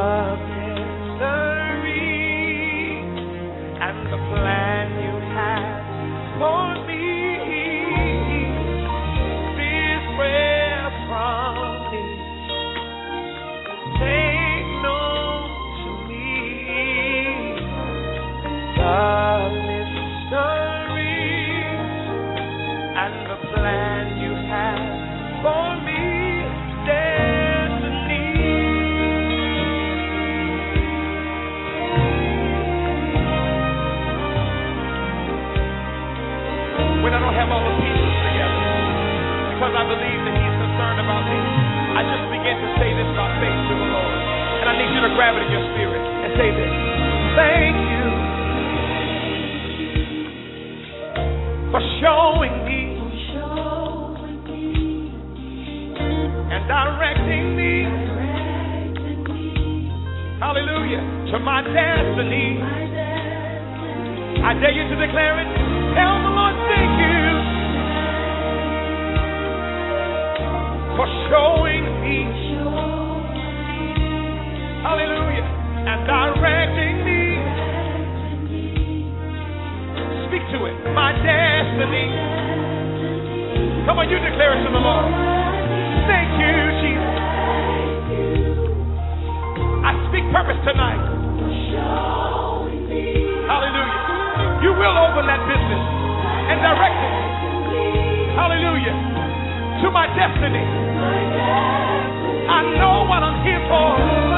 the plan you have don't have all the pieces together, because I believe that he's concerned about me, I just begin to say this by faith to the Lord. And I need you to grab it in your spirit and say this. Thank you for showing me and directing me, hallelujah, to my destiny. I dare you to declare it. Tell the Lord, thank you for showing me, hallelujah, and directing me. Speak to it. My destiny. Come on, you declare it to the Lord. Thank you, Jesus. I speak purpose tonight. Hallelujah. You will open that business and direct it. Hallelujah. To my destiny. I know what I'm here for.